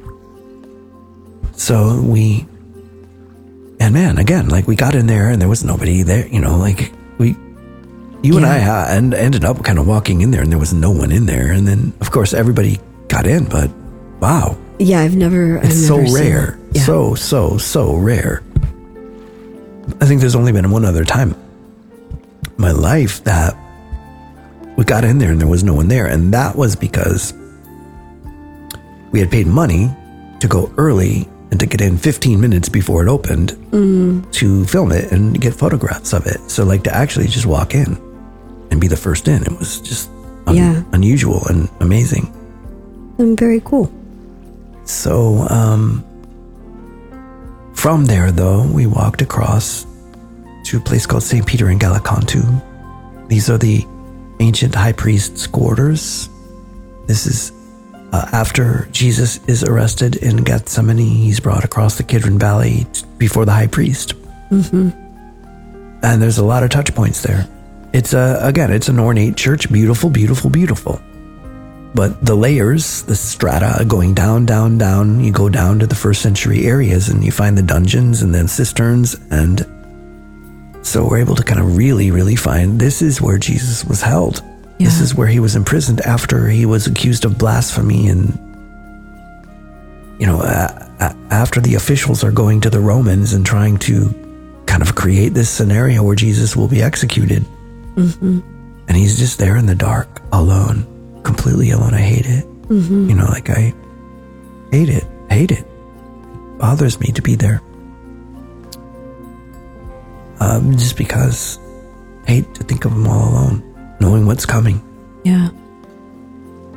So we, and man, again, like we got in there and there was nobody there, you know, like we, you yeah. and I uh, and ended up kind of walking in there and there was no one in there. And then of course everybody got in, but wow. Yeah. I've never, I've it's never so rare. Yeah. So, so, so rare. I think there's only been one other time in my life that we got in there and there was no one there. And that was because we had paid money to go early and to get in fifteen minutes before it opened mm. to film it and get photographs of it. So like to actually just walk in and be the first in, it was just un- yeah. unusual and amazing. And very cool. So um, from there, though, we walked across to a place called Saint Peter in Gallicantu. These are the ancient high priest's quarters. This is Uh, after Jesus is arrested in Gethsemane, he's brought across the Kidron Valley t- before the high priest. Mm-hmm. And there's a lot of touch points there. It's a, again, it's an ornate church. Beautiful, beautiful, beautiful. But the layers, the strata going down, down, down, you go down to the first century areas and you find the dungeons and then cisterns. And so we're able to kind of really, really find this is where Jesus was held. Yeah. This is where he was imprisoned after he was accused of blasphemy and, you know, uh, after the officials are going to the Romans and trying to kind of create this scenario where Jesus will be executed. Mm-hmm. And he's just there in the dark, alone, completely alone. I hate it. Mm-hmm. You know, like I hate it, hate it. It bothers me to be there. Um, just because I hate to think of him all alone, knowing what's coming. Yeah.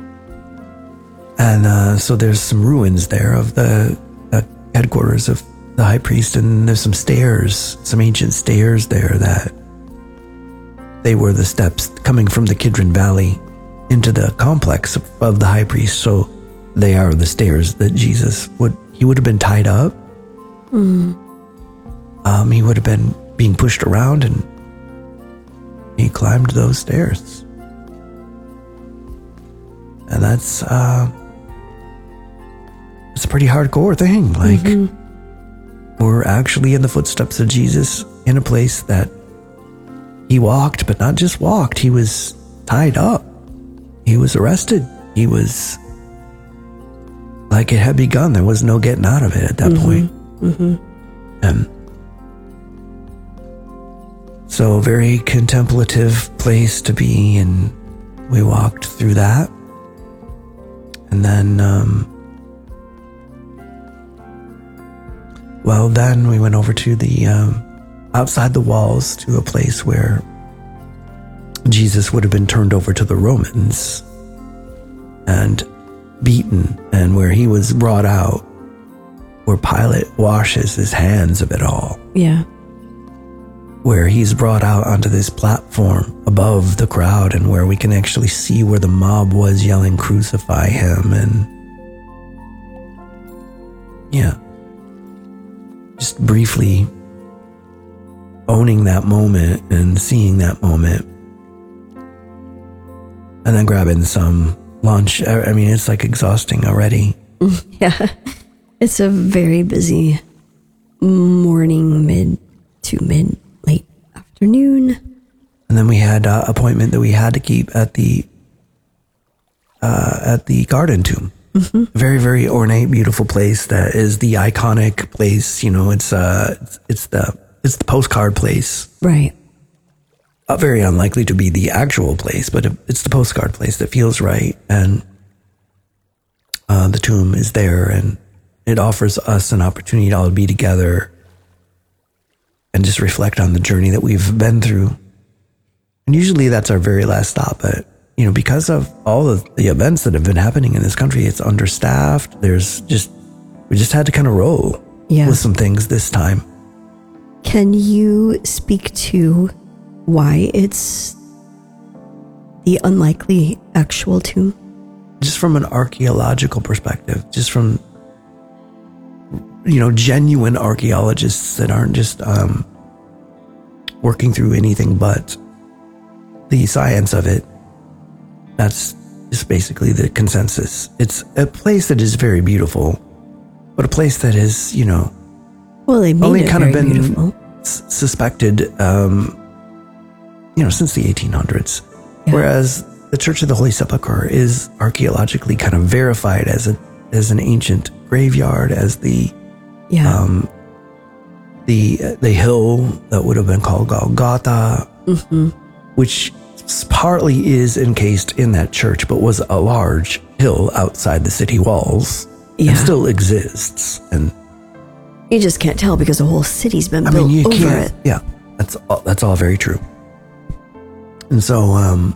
And uh, so there's some ruins there of the uh, headquarters of the high priest, and there's some stairs, some ancient stairs there that they were the steps coming from the Kidron Valley into the complex of, of the high priest. So they are the stairs that Jesus would, he would have been tied up. Mm. Um, he would have been being pushed around, and he climbed those stairs. And that's, uh, it's a pretty hardcore thing. Like, mm-hmm. we're actually in the footsteps of Jesus in a place that he walked, but not just walked. He was tied up. He was arrested. He was, like, it had begun. There was no getting out of it at that mm-hmm. point. Mm-hmm. And so a very contemplative place to be, and we walked through that. And then, um, well, then we went over to the, um, outside the walls to a place where Jesus would have been turned over to the Romans and beaten, and where he was brought out, where Pilate washes his hands of it all. Yeah. Where he's brought out onto this platform above the crowd, and where we can actually see where the mob was yelling, "Crucify him." And yeah, just briefly owning that moment and seeing that moment, and then grabbing some lunch. I mean, it's like exhausting already. Yeah, it's a very busy morning, mid to mid late afternoon. And then we had an appointment that we had to keep at the uh, at the Garden Tomb. Mm-hmm. Very, very ornate, beautiful place that is the iconic place. You know, it's uh, it's, it's the it's the postcard place, right? Uh, very unlikely to be the actual place, but it's the postcard place that feels right. And uh, the tomb is there, and it offers us an opportunity to all be together and just reflect on the journey that we've been through. And usually that's our very last stop. But, you know, because of all of the events that have been happening in this country, it's understaffed. There's just, we just had to kind of roll yeah. with some things this time. Can you speak to why it's the unlikely actual tomb? Just from an archaeological perspective, just from, you know, genuine archaeologists that aren't just um, working through anything but the science of it. That's just basically the consensus. It's a place that is very beautiful, but a place that is, you know, well, they made only it kind of very been beautiful. s- suspected, um, you know, since the eighteen hundreds. Yeah. Whereas the Church of the Holy Sepulchre is archaeologically kind of verified as a as an ancient graveyard, as the yeah. um, the the hill that would have been called Golgotha, mm-hmm. which partly is encased in that church, but was a large hill outside the city walls, yeah. and still exists. And you just can't tell because the whole city's been I built mean, you over can't, it. Yeah, that's all, that's all very true. And so, um,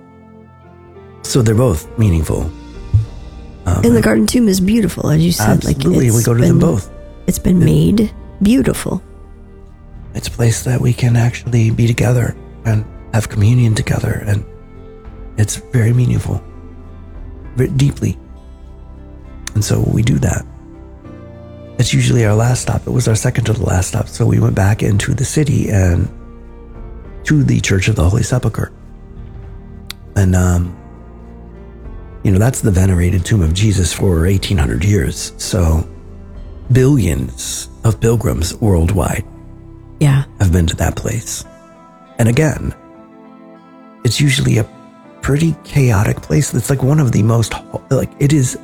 so they're both meaningful. Um, and the Garden Tomb is beautiful, as you said. Absolutely, like we go to been, them both. It's been it, made beautiful. It's a place that we can actually be together and have communion together, and it's very meaningful, very deeply. And so we do that. That's usually our last stop. It was our second to the last stop. So we went back into the city and to the Church of the Holy Sepulchre. And, um, you know, that's the venerated tomb of Jesus for eighteen hundred years. So billions of pilgrims worldwide yeah. have been to that place. And again, it's usually a pretty chaotic place. It's like one of the most, like it is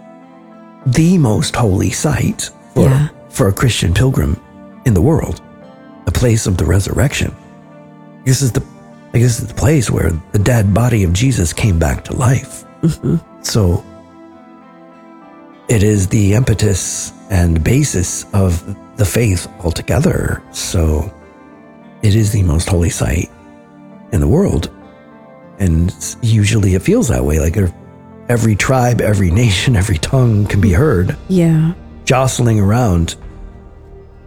the most holy site for, yeah. for a Christian pilgrim in the world, the place of the resurrection. This is the, like this is the place where the dead body of Jesus came back to life. Mm-hmm. So it is the impetus and basis of the faith altogether. So it is the most holy site in the world. And usually it feels that way. Like every tribe, every nation, every tongue can be heard. Yeah. Jostling around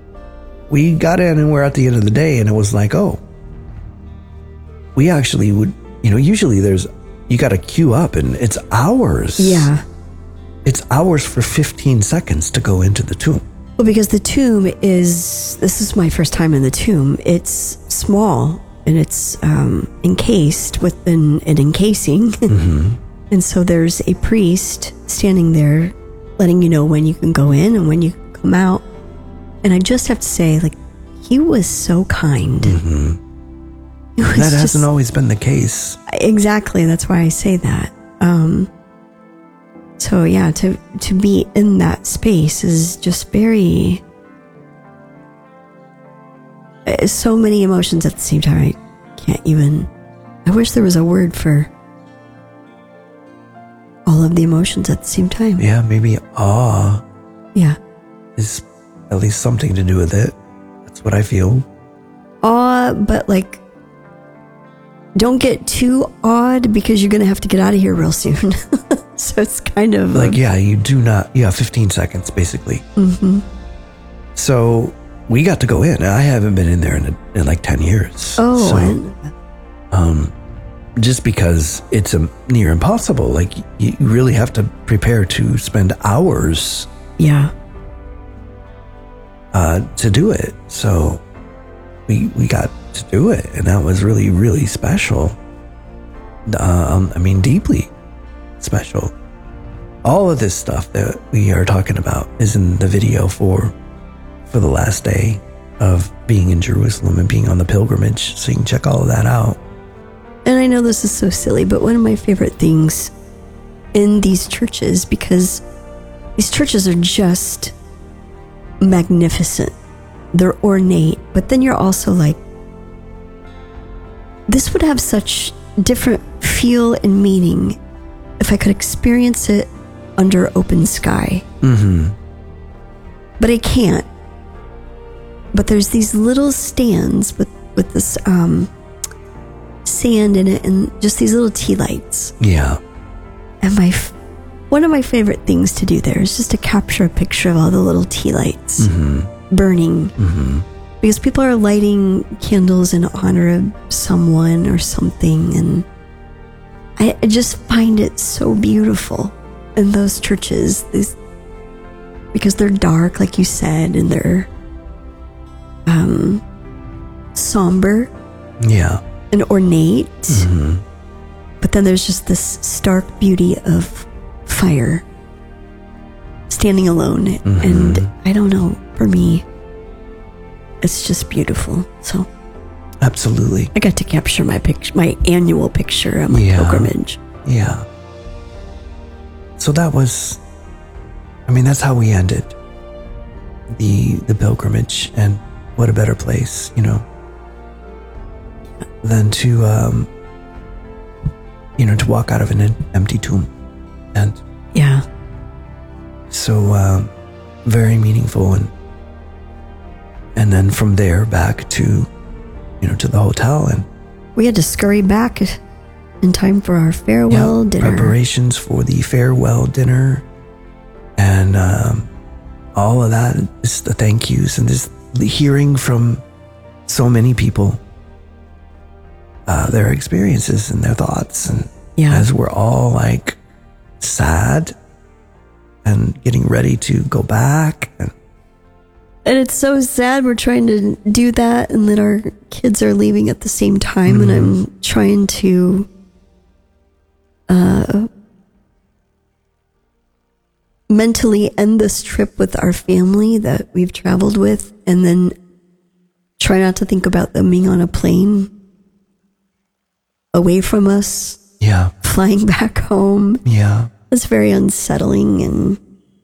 we got in and we're at the end of the day, and it was like, oh, we actually would, you know, usually there's, you got to queue up and it's hours. Yeah. It's hours for fifteen seconds to go into the tomb. Well, because the tomb is, this is my first time in the tomb. It's small and it's um, encased with an, an encasing. Mm-hmm. And so there's a priest standing there letting you know when you can go in and when you can come out. And I just have to say, like, he was so kind. Mm-hmm. That hasn't just, always been the case. Exactly. That's why I say that. Um, so yeah, to, to be in that space is just very, uh, so many emotions at the same time. I can't even, I wish there was a word for all of the emotions at the same time. Yeah, maybe awe. Yeah. Is at least something to do with it. That's what I feel. Awe, but like, don't get too awed because you're going to have to get out of here real soon. So it's kind of like, a, yeah, you do not, yeah, fifteen seconds basically. Mm-hmm. So we got to go in. I haven't been in there in, a, in like ten years. Oh, so, and, um, just because it's a near impossible. Like, you really have to prepare to spend hours. Yeah. Uh, to do it. So we we got to do it, and that was really, really special. Um, I mean, deeply special. All of this stuff that we are talking about is in the video for for the last day of being in Jerusalem and being on the pilgrimage. So you can check all of that out. And I know this is so silly, but one of my favorite things in these churches, because these churches are just magnificent, they're ornate, but then you're also like, this would have such different feel and meaning if I could experience it under open sky. Mm-hmm. But I can't. But there's these little stands with with this um sand in it and just these little tea lights. Yeah. And my one of my favorite things to do there is just to capture a picture of all the little tea lights mm-hmm. burning. Mm-hmm. Because people are lighting candles in honor of someone or something. And I, I just find it so beautiful in those churches. These, because they're dark, like you said, and they're um, somber. Yeah. And ornate. Mm-hmm. But then there's just this stark beauty of fire standing alone. Mm-hmm. And I don't know, for me, it's just beautiful. So absolutely, I got to capture my picture, my annual picture on my yeah. pilgrimage. Yeah. So that was, I mean, that's how we ended the the pilgrimage. And what a better place, you know, than to um you know, to walk out of an empty tomb. And yeah, so um, very meaningful. And and then from there back to, you know, to the hotel. And we had to scurry back in time for our farewell yeah, dinner. Preparations for the farewell dinner. And um, all of that, just the thank yous and just hearing from so many people Uh, their experiences and their thoughts, and yeah. as we're all like sad and getting ready to go back, and and it's so sad we're trying to do that, and then our kids are leaving at the same time, mm-hmm. and I'm trying to uh, mentally end this trip with our family that we've traveled with, and then try not to think about them being on a plane away from us, yeah, flying back home. Yeah, it's very unsettling. And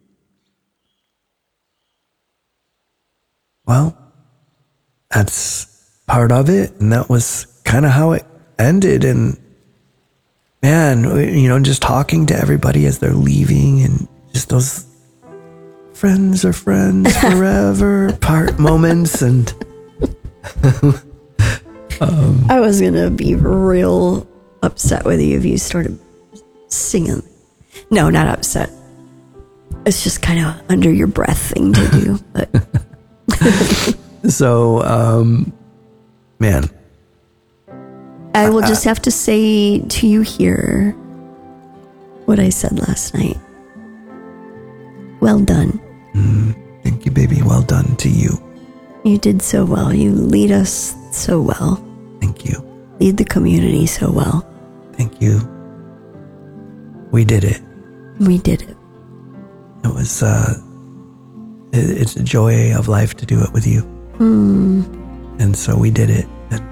well, that's part of it, and that was kind of how it ended. And man, you know, just talking to everybody as they're leaving, and just those friends are friends forever part moments. And Um, I was going to be real upset with you if you started singing. No, not upset. It's just kind of under your breath thing to do. But So, um, man. I will just have to say to you here what I said last night. Well done. Mm, thank you, baby. Well done to you. You did so well. You lead us so well. Thank you. Lead the community so well. Thank you. We did it. We did it. It was, uh, it, it's a joy of life to do it with you. Mm. And so we did it. And,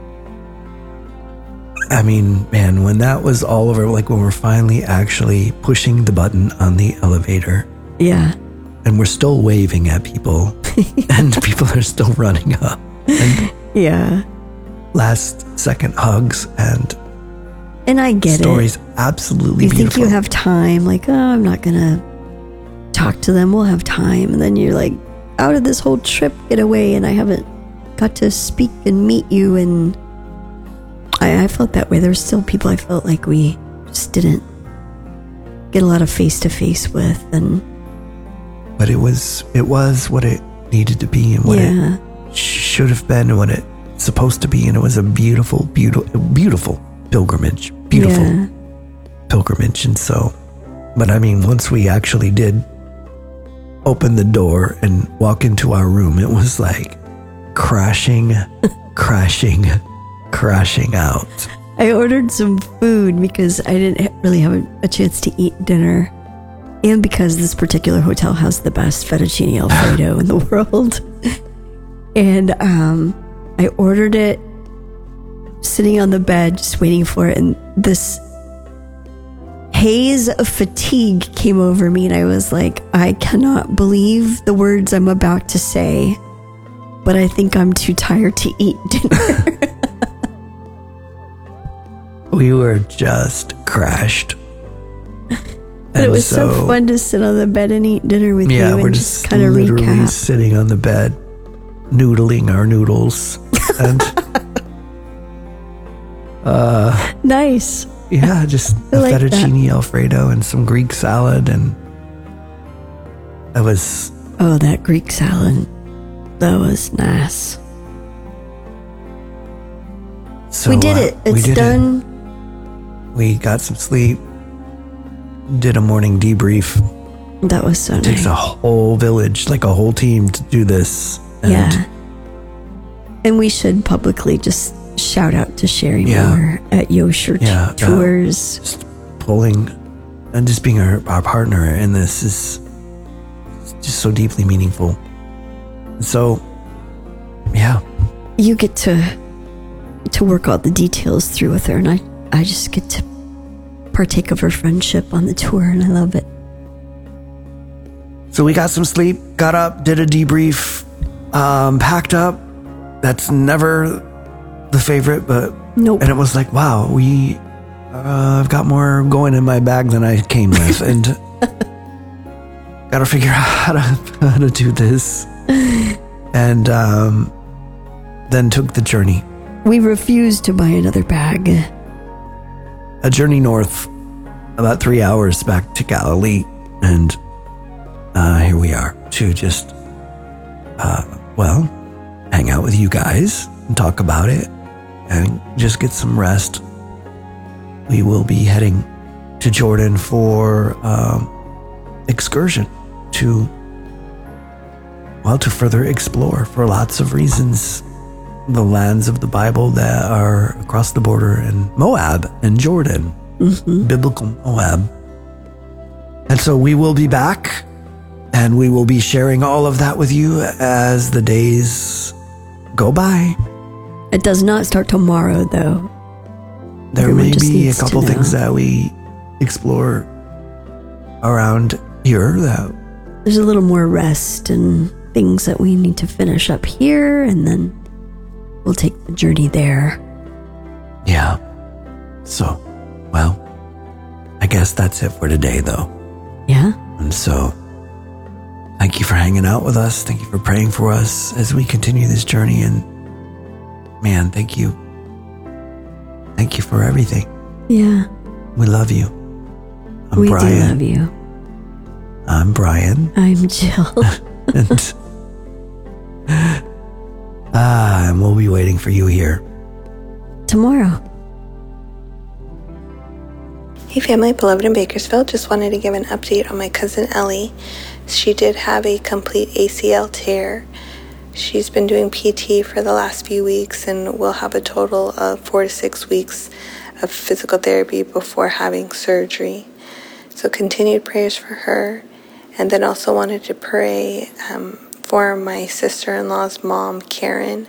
I mean, man, when that was all over, like when we're finally actually pushing the button on the elevator. Yeah. And we're still waving at people. And people are still running up. And yeah. Last second hugs and and I get stories it. Absolutely you beautiful. think you have time, like, oh, I'm not gonna talk to them, we'll have time, and then you're like out of this whole trip getaway and I haven't got to speak and meet you. And I, I felt that way. There's still people I felt like we just didn't get a lot of face to face with. And but it was it was what it needed to be and what yeah. it should have been and what it's supposed to be. And it was a beautiful beautiful beautiful pilgrimage beautiful yeah. pilgrimage. And so, but I mean, once we actually did open the door and walk into our room, it was like crashing crashing crashing out. I ordered some food because I didn't really have a, a chance to eat dinner, and because this particular hotel has the best fettuccine alfredo in the world. And um, I ordered it sitting on the bed, just waiting for it. And this haze of fatigue came over me. And I was like, I cannot believe the words I'm about to say, but I think I'm too tired to eat dinner. We were just crashed. But it was so, so fun to sit on the bed and eat dinner with yeah, you we're and just, just kind of literally recap. Sitting on the bed, noodling our noodles. And uh, nice. Yeah, just a like fettuccine that. Alfredo and some Greek salad. And that was... Oh, that Greek salad. That was nice. So, we did uh, it. It's did done. It. We got some sleep. Did a morning debrief. That was so nice. It takes a whole village, like a whole team to do this. And yeah. And we should publicly just shout out to Sherry yeah. Moore at Yosher yeah, Tours. Uh, just pulling and just being our, our partner in this is just so deeply meaningful. So, yeah. You get to to work all the details through with her, and I, I just get to partake of her friendship on the tour, and I love it. So we got some sleep, got up, did a debrief, um, packed up. That's never the favorite, but nope. And it was like, wow, we, uh, I've got more going in my bag than I came with, and got to figure out how to how to do this, and um, then took the journey. We refused to buy another bag. A journey north, about three hours back to Galilee, and uh, here we are to just, uh, well, hang out with you guys and talk about it and just get some rest. We will be heading to Jordan for um, excursion to, well, to further explore for lots of reasons the lands of the Bible that are across the border in Moab and Jordan, mm-hmm. biblical Moab. And so we will be back, and we will be sharing all of that with you as the days go by. It does not start tomorrow, though. There Everyone may be a couple things that we explore around here. That there's a little more rest and things that we need to finish up here, and then we'll take the journey there. Yeah. So, well, I guess that's it for today, though. Yeah. And so, thank you for hanging out with us. Thank you for praying for us as we continue this journey. And, man, thank you. Thank you for everything. Yeah. We love you. I'm we Brian. We do love you. I'm Brian. I'm Jill. and Ah, and we'll be waiting for you here tomorrow. Hey family, beloved in Bakersfield, just wanted to give an update on my cousin Ellie. She did have a complete A C L tear. She's been doing P T for the last few weeks and will have a total of four to six weeks of physical therapy before having surgery. So continued prayers for her. And then also wanted to pray um, for my sister-in-law's mom, Karen.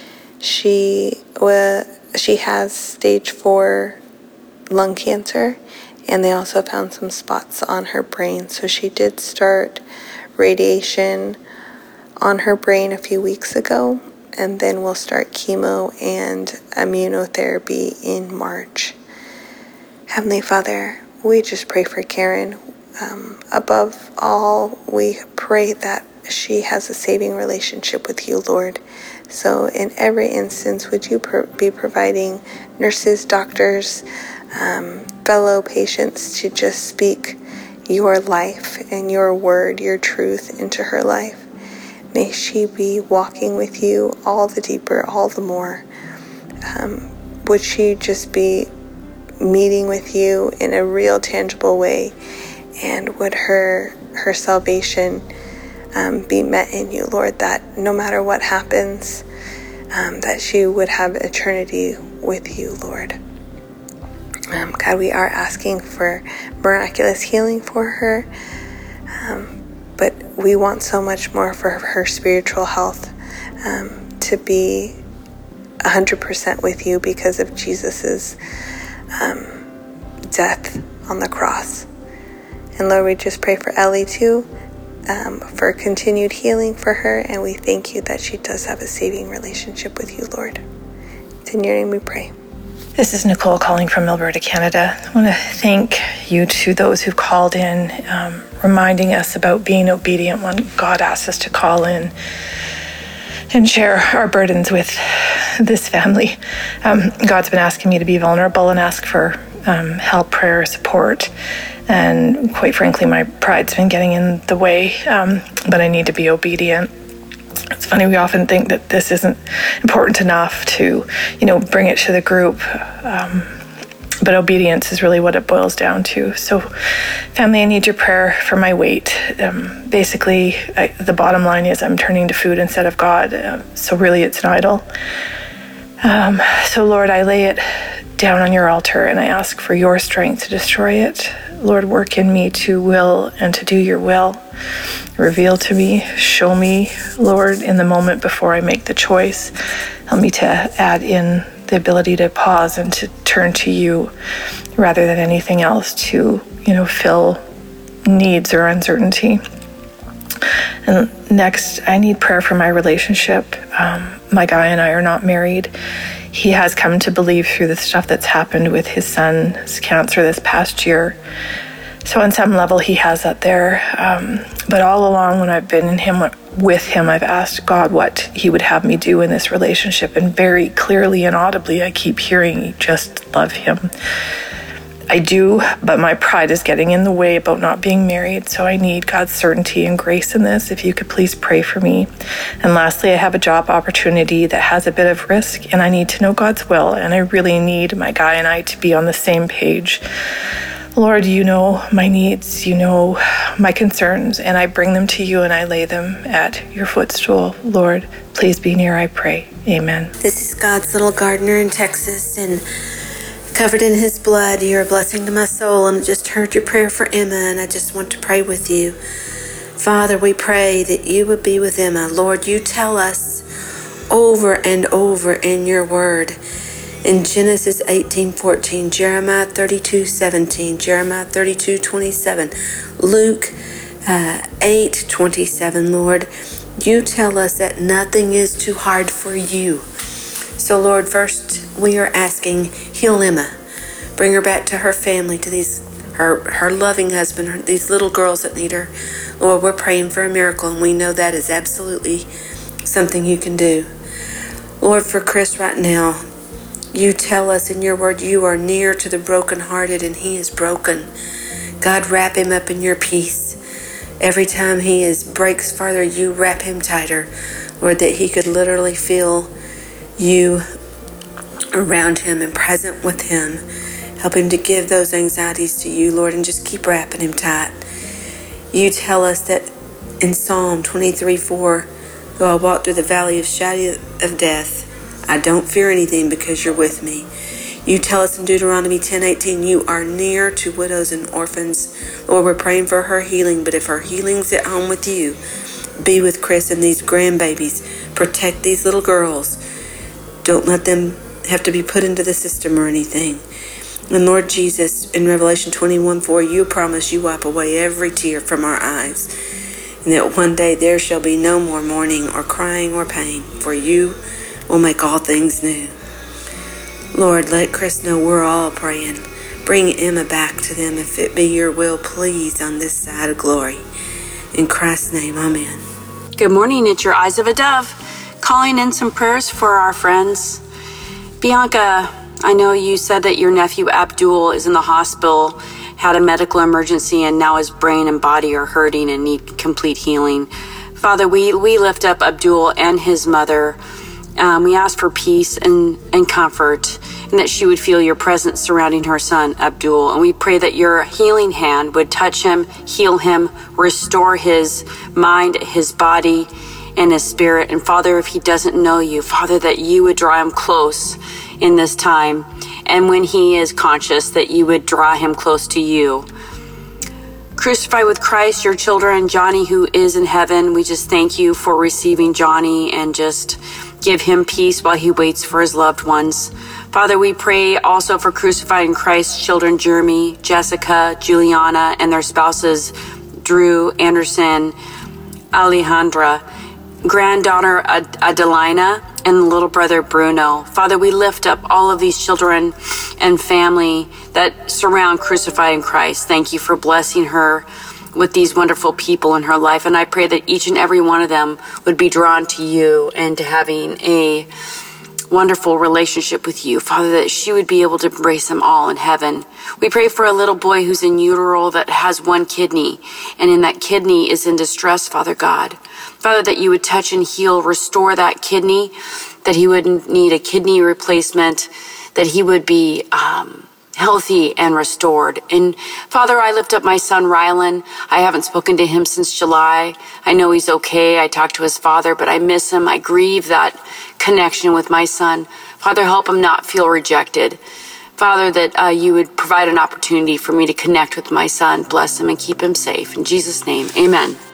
She, uh, she has stage four lung cancer, and they also found some spots on her brain. So she did start radiation on her brain a few weeks ago, and then we'll start chemo and immunotherapy in March. Heavenly Father, we just pray for Karen. Um, above all, we pray that she has a saving relationship with you, Lord. So in every instance, would you pro- be providing nurses, doctors, um, fellow patients to just speak your life and your word, your truth into her life. May she be walking with you all the deeper, all the more. Um, would she just be meeting with you in a real, tangible way? And would her her salvation um, be met in you, Lord, that no matter what happens, um, that she would have eternity with you, Lord. Um, God, we are asking for miraculous healing for her, um, but we want so much more for her spiritual health, um, to be one hundred percent with you because of Jesus's um, death on the cross. And Lord, we just pray for Ellie too, um, for continued healing for her, and we thank you that she does have a saving relationship with you, Lord. It's in your name we pray. This is Nicole calling from Alberta, Canada. I want to thank you to those who called in, um, reminding us about being obedient when God asks us to call in and share our burdens with this family. Um, God's been asking me to be vulnerable and ask for um, help, prayer, support. And quite frankly, my pride's been getting in the way, um, but I need to be obedient. It's funny, we often think that this isn't important enough to, you know, bring it to the group. Um, but obedience is really what it boils down to. So, family, I need your prayer for my weight. Um, basically, I, the bottom line is I'm turning to food instead of God. Uh, so really, it's an idol. Um, so, Lord, I lay it down on your altar and I ask for your strength to destroy it. Lord, work in me to will and to do your will. Reveal to me, show me, Lord, in the moment before I make the choice. Help me to add in the ability to pause and to turn to you rather than anything else to, you know, fill needs or uncertainty. And next, I need prayer for my relationship. Um, my guy and I are not married. He has come to believe through the stuff that's happened with his son's cancer this past year. So on some level, he has that there. Um, but all along when I've been in him with him, I've asked God what he would have me do in this relationship. And very clearly and audibly, I keep hearing, just love him. I do, but my pride is getting in the way about not being married. So I need God's certainty and grace in this. If you could please pray for me. And lastly, I have a job opportunity that has a bit of risk and I need to know God's will. And I really need my guy and I to be on the same page. Lord, you know my needs, you know my concerns, and I bring them to you and I lay them at your footstool. Lord, please be near, I pray. Amen. This is God's little gardener in Texas, and covered in his blood, you're a blessing to my soul. And I just heard your prayer for Emma, and I just want to pray with you. Father, we pray that you would be with Emma. Lord, you tell us over and over in your word, in Genesis eighteen fourteen, Jeremiah thirty-two seventeen, Jeremiah thirty-two twenty-seven, Luke uh, eight twenty-seven, Lord, you tell us that nothing is too hard for you. So, Lord, first we are asking, heal Emma. Bring her back to her family, to these her her loving husband, her, these little girls that need her. Lord, we're praying for a miracle, and we know that is absolutely something you can do. Lord, for Chris right now, you tell us in your word you are near to the brokenhearted, and he is broken. God, wrap him up in your peace. Every time he is breaks farther, you wrap him tighter. Lord, that he could literally feel you around him and present with him. Help him to give those anxieties to you, Lord, and just keep wrapping him tight. You tell us that in Psalm twenty-three four, though I walk through the valley of shadow of death, I don't fear anything because you're with me. You tell us in Deuteronomy ten eighteen, you are near to widows and orphans. Lord, we're praying for her healing, but if her healing's at home with you, be with Chris and these grandbabies. Protect these little girls. Don't let them have to be put into the system or anything. And Lord Jesus, in Revelation twenty-one four, you promise you wipe away every tear from our eyes, and that one day there shall be no more mourning or crying or pain, for you will make all things new. Lord, let Chris know we're all praying. Bring Emma back to them if it be your will, please, on this side of glory. In Christ's name, amen. Good morning, it's your Eyes of a Dove. Calling in some prayers for our friends. Bianca, I know you said that your nephew Abdul is in the hospital, had a medical emergency, and now his brain and body are hurting and need complete healing. Father, we, we lift up Abdul and his mother. Um, we ask for peace and, and comfort, and that she would feel your presence surrounding her son, Abdul. And we pray that your healing hand would touch him, heal him, restore his mind, his body, and his spirit. And Father, if he doesn't know you, Father, that you would draw him close in this time. And when he is conscious, that you would draw him close to you. Crucified with Christ, your children, Johnny, who is in heaven, we just thank you for receiving Johnny and just give him peace while he waits for his loved ones. Father, we pray also for Crucified in Christ children, Jeremy, Jessica, Juliana, and their spouses, Drew, Anderson, Alejandra, granddaughter Ad- Adelina, and little brother Bruno. Father, we lift up all of these children and family that surround Crucified in Christ. Thank you for blessing her with these wonderful people in her life. And I pray that each and every one of them would be drawn to you and to having a wonderful relationship with you. Father, that she would be able to embrace them all in heaven. We pray for a little boy who's in utero that has one kidney, and in that kidney is in distress, Father God. Father, that you would touch and heal, restore that kidney, that he wouldn't need a kidney replacement, that he would be um, healthy and restored. And Father, I lift up my son, Rylan. I haven't spoken to him since July. I know he's okay. I talked to his father, but I miss him. I grieve that connection with my son. Father, help him not feel rejected. Father, that uh, you would provide an opportunity for me to connect with my son, bless him, and keep him safe. In Jesus' name, amen.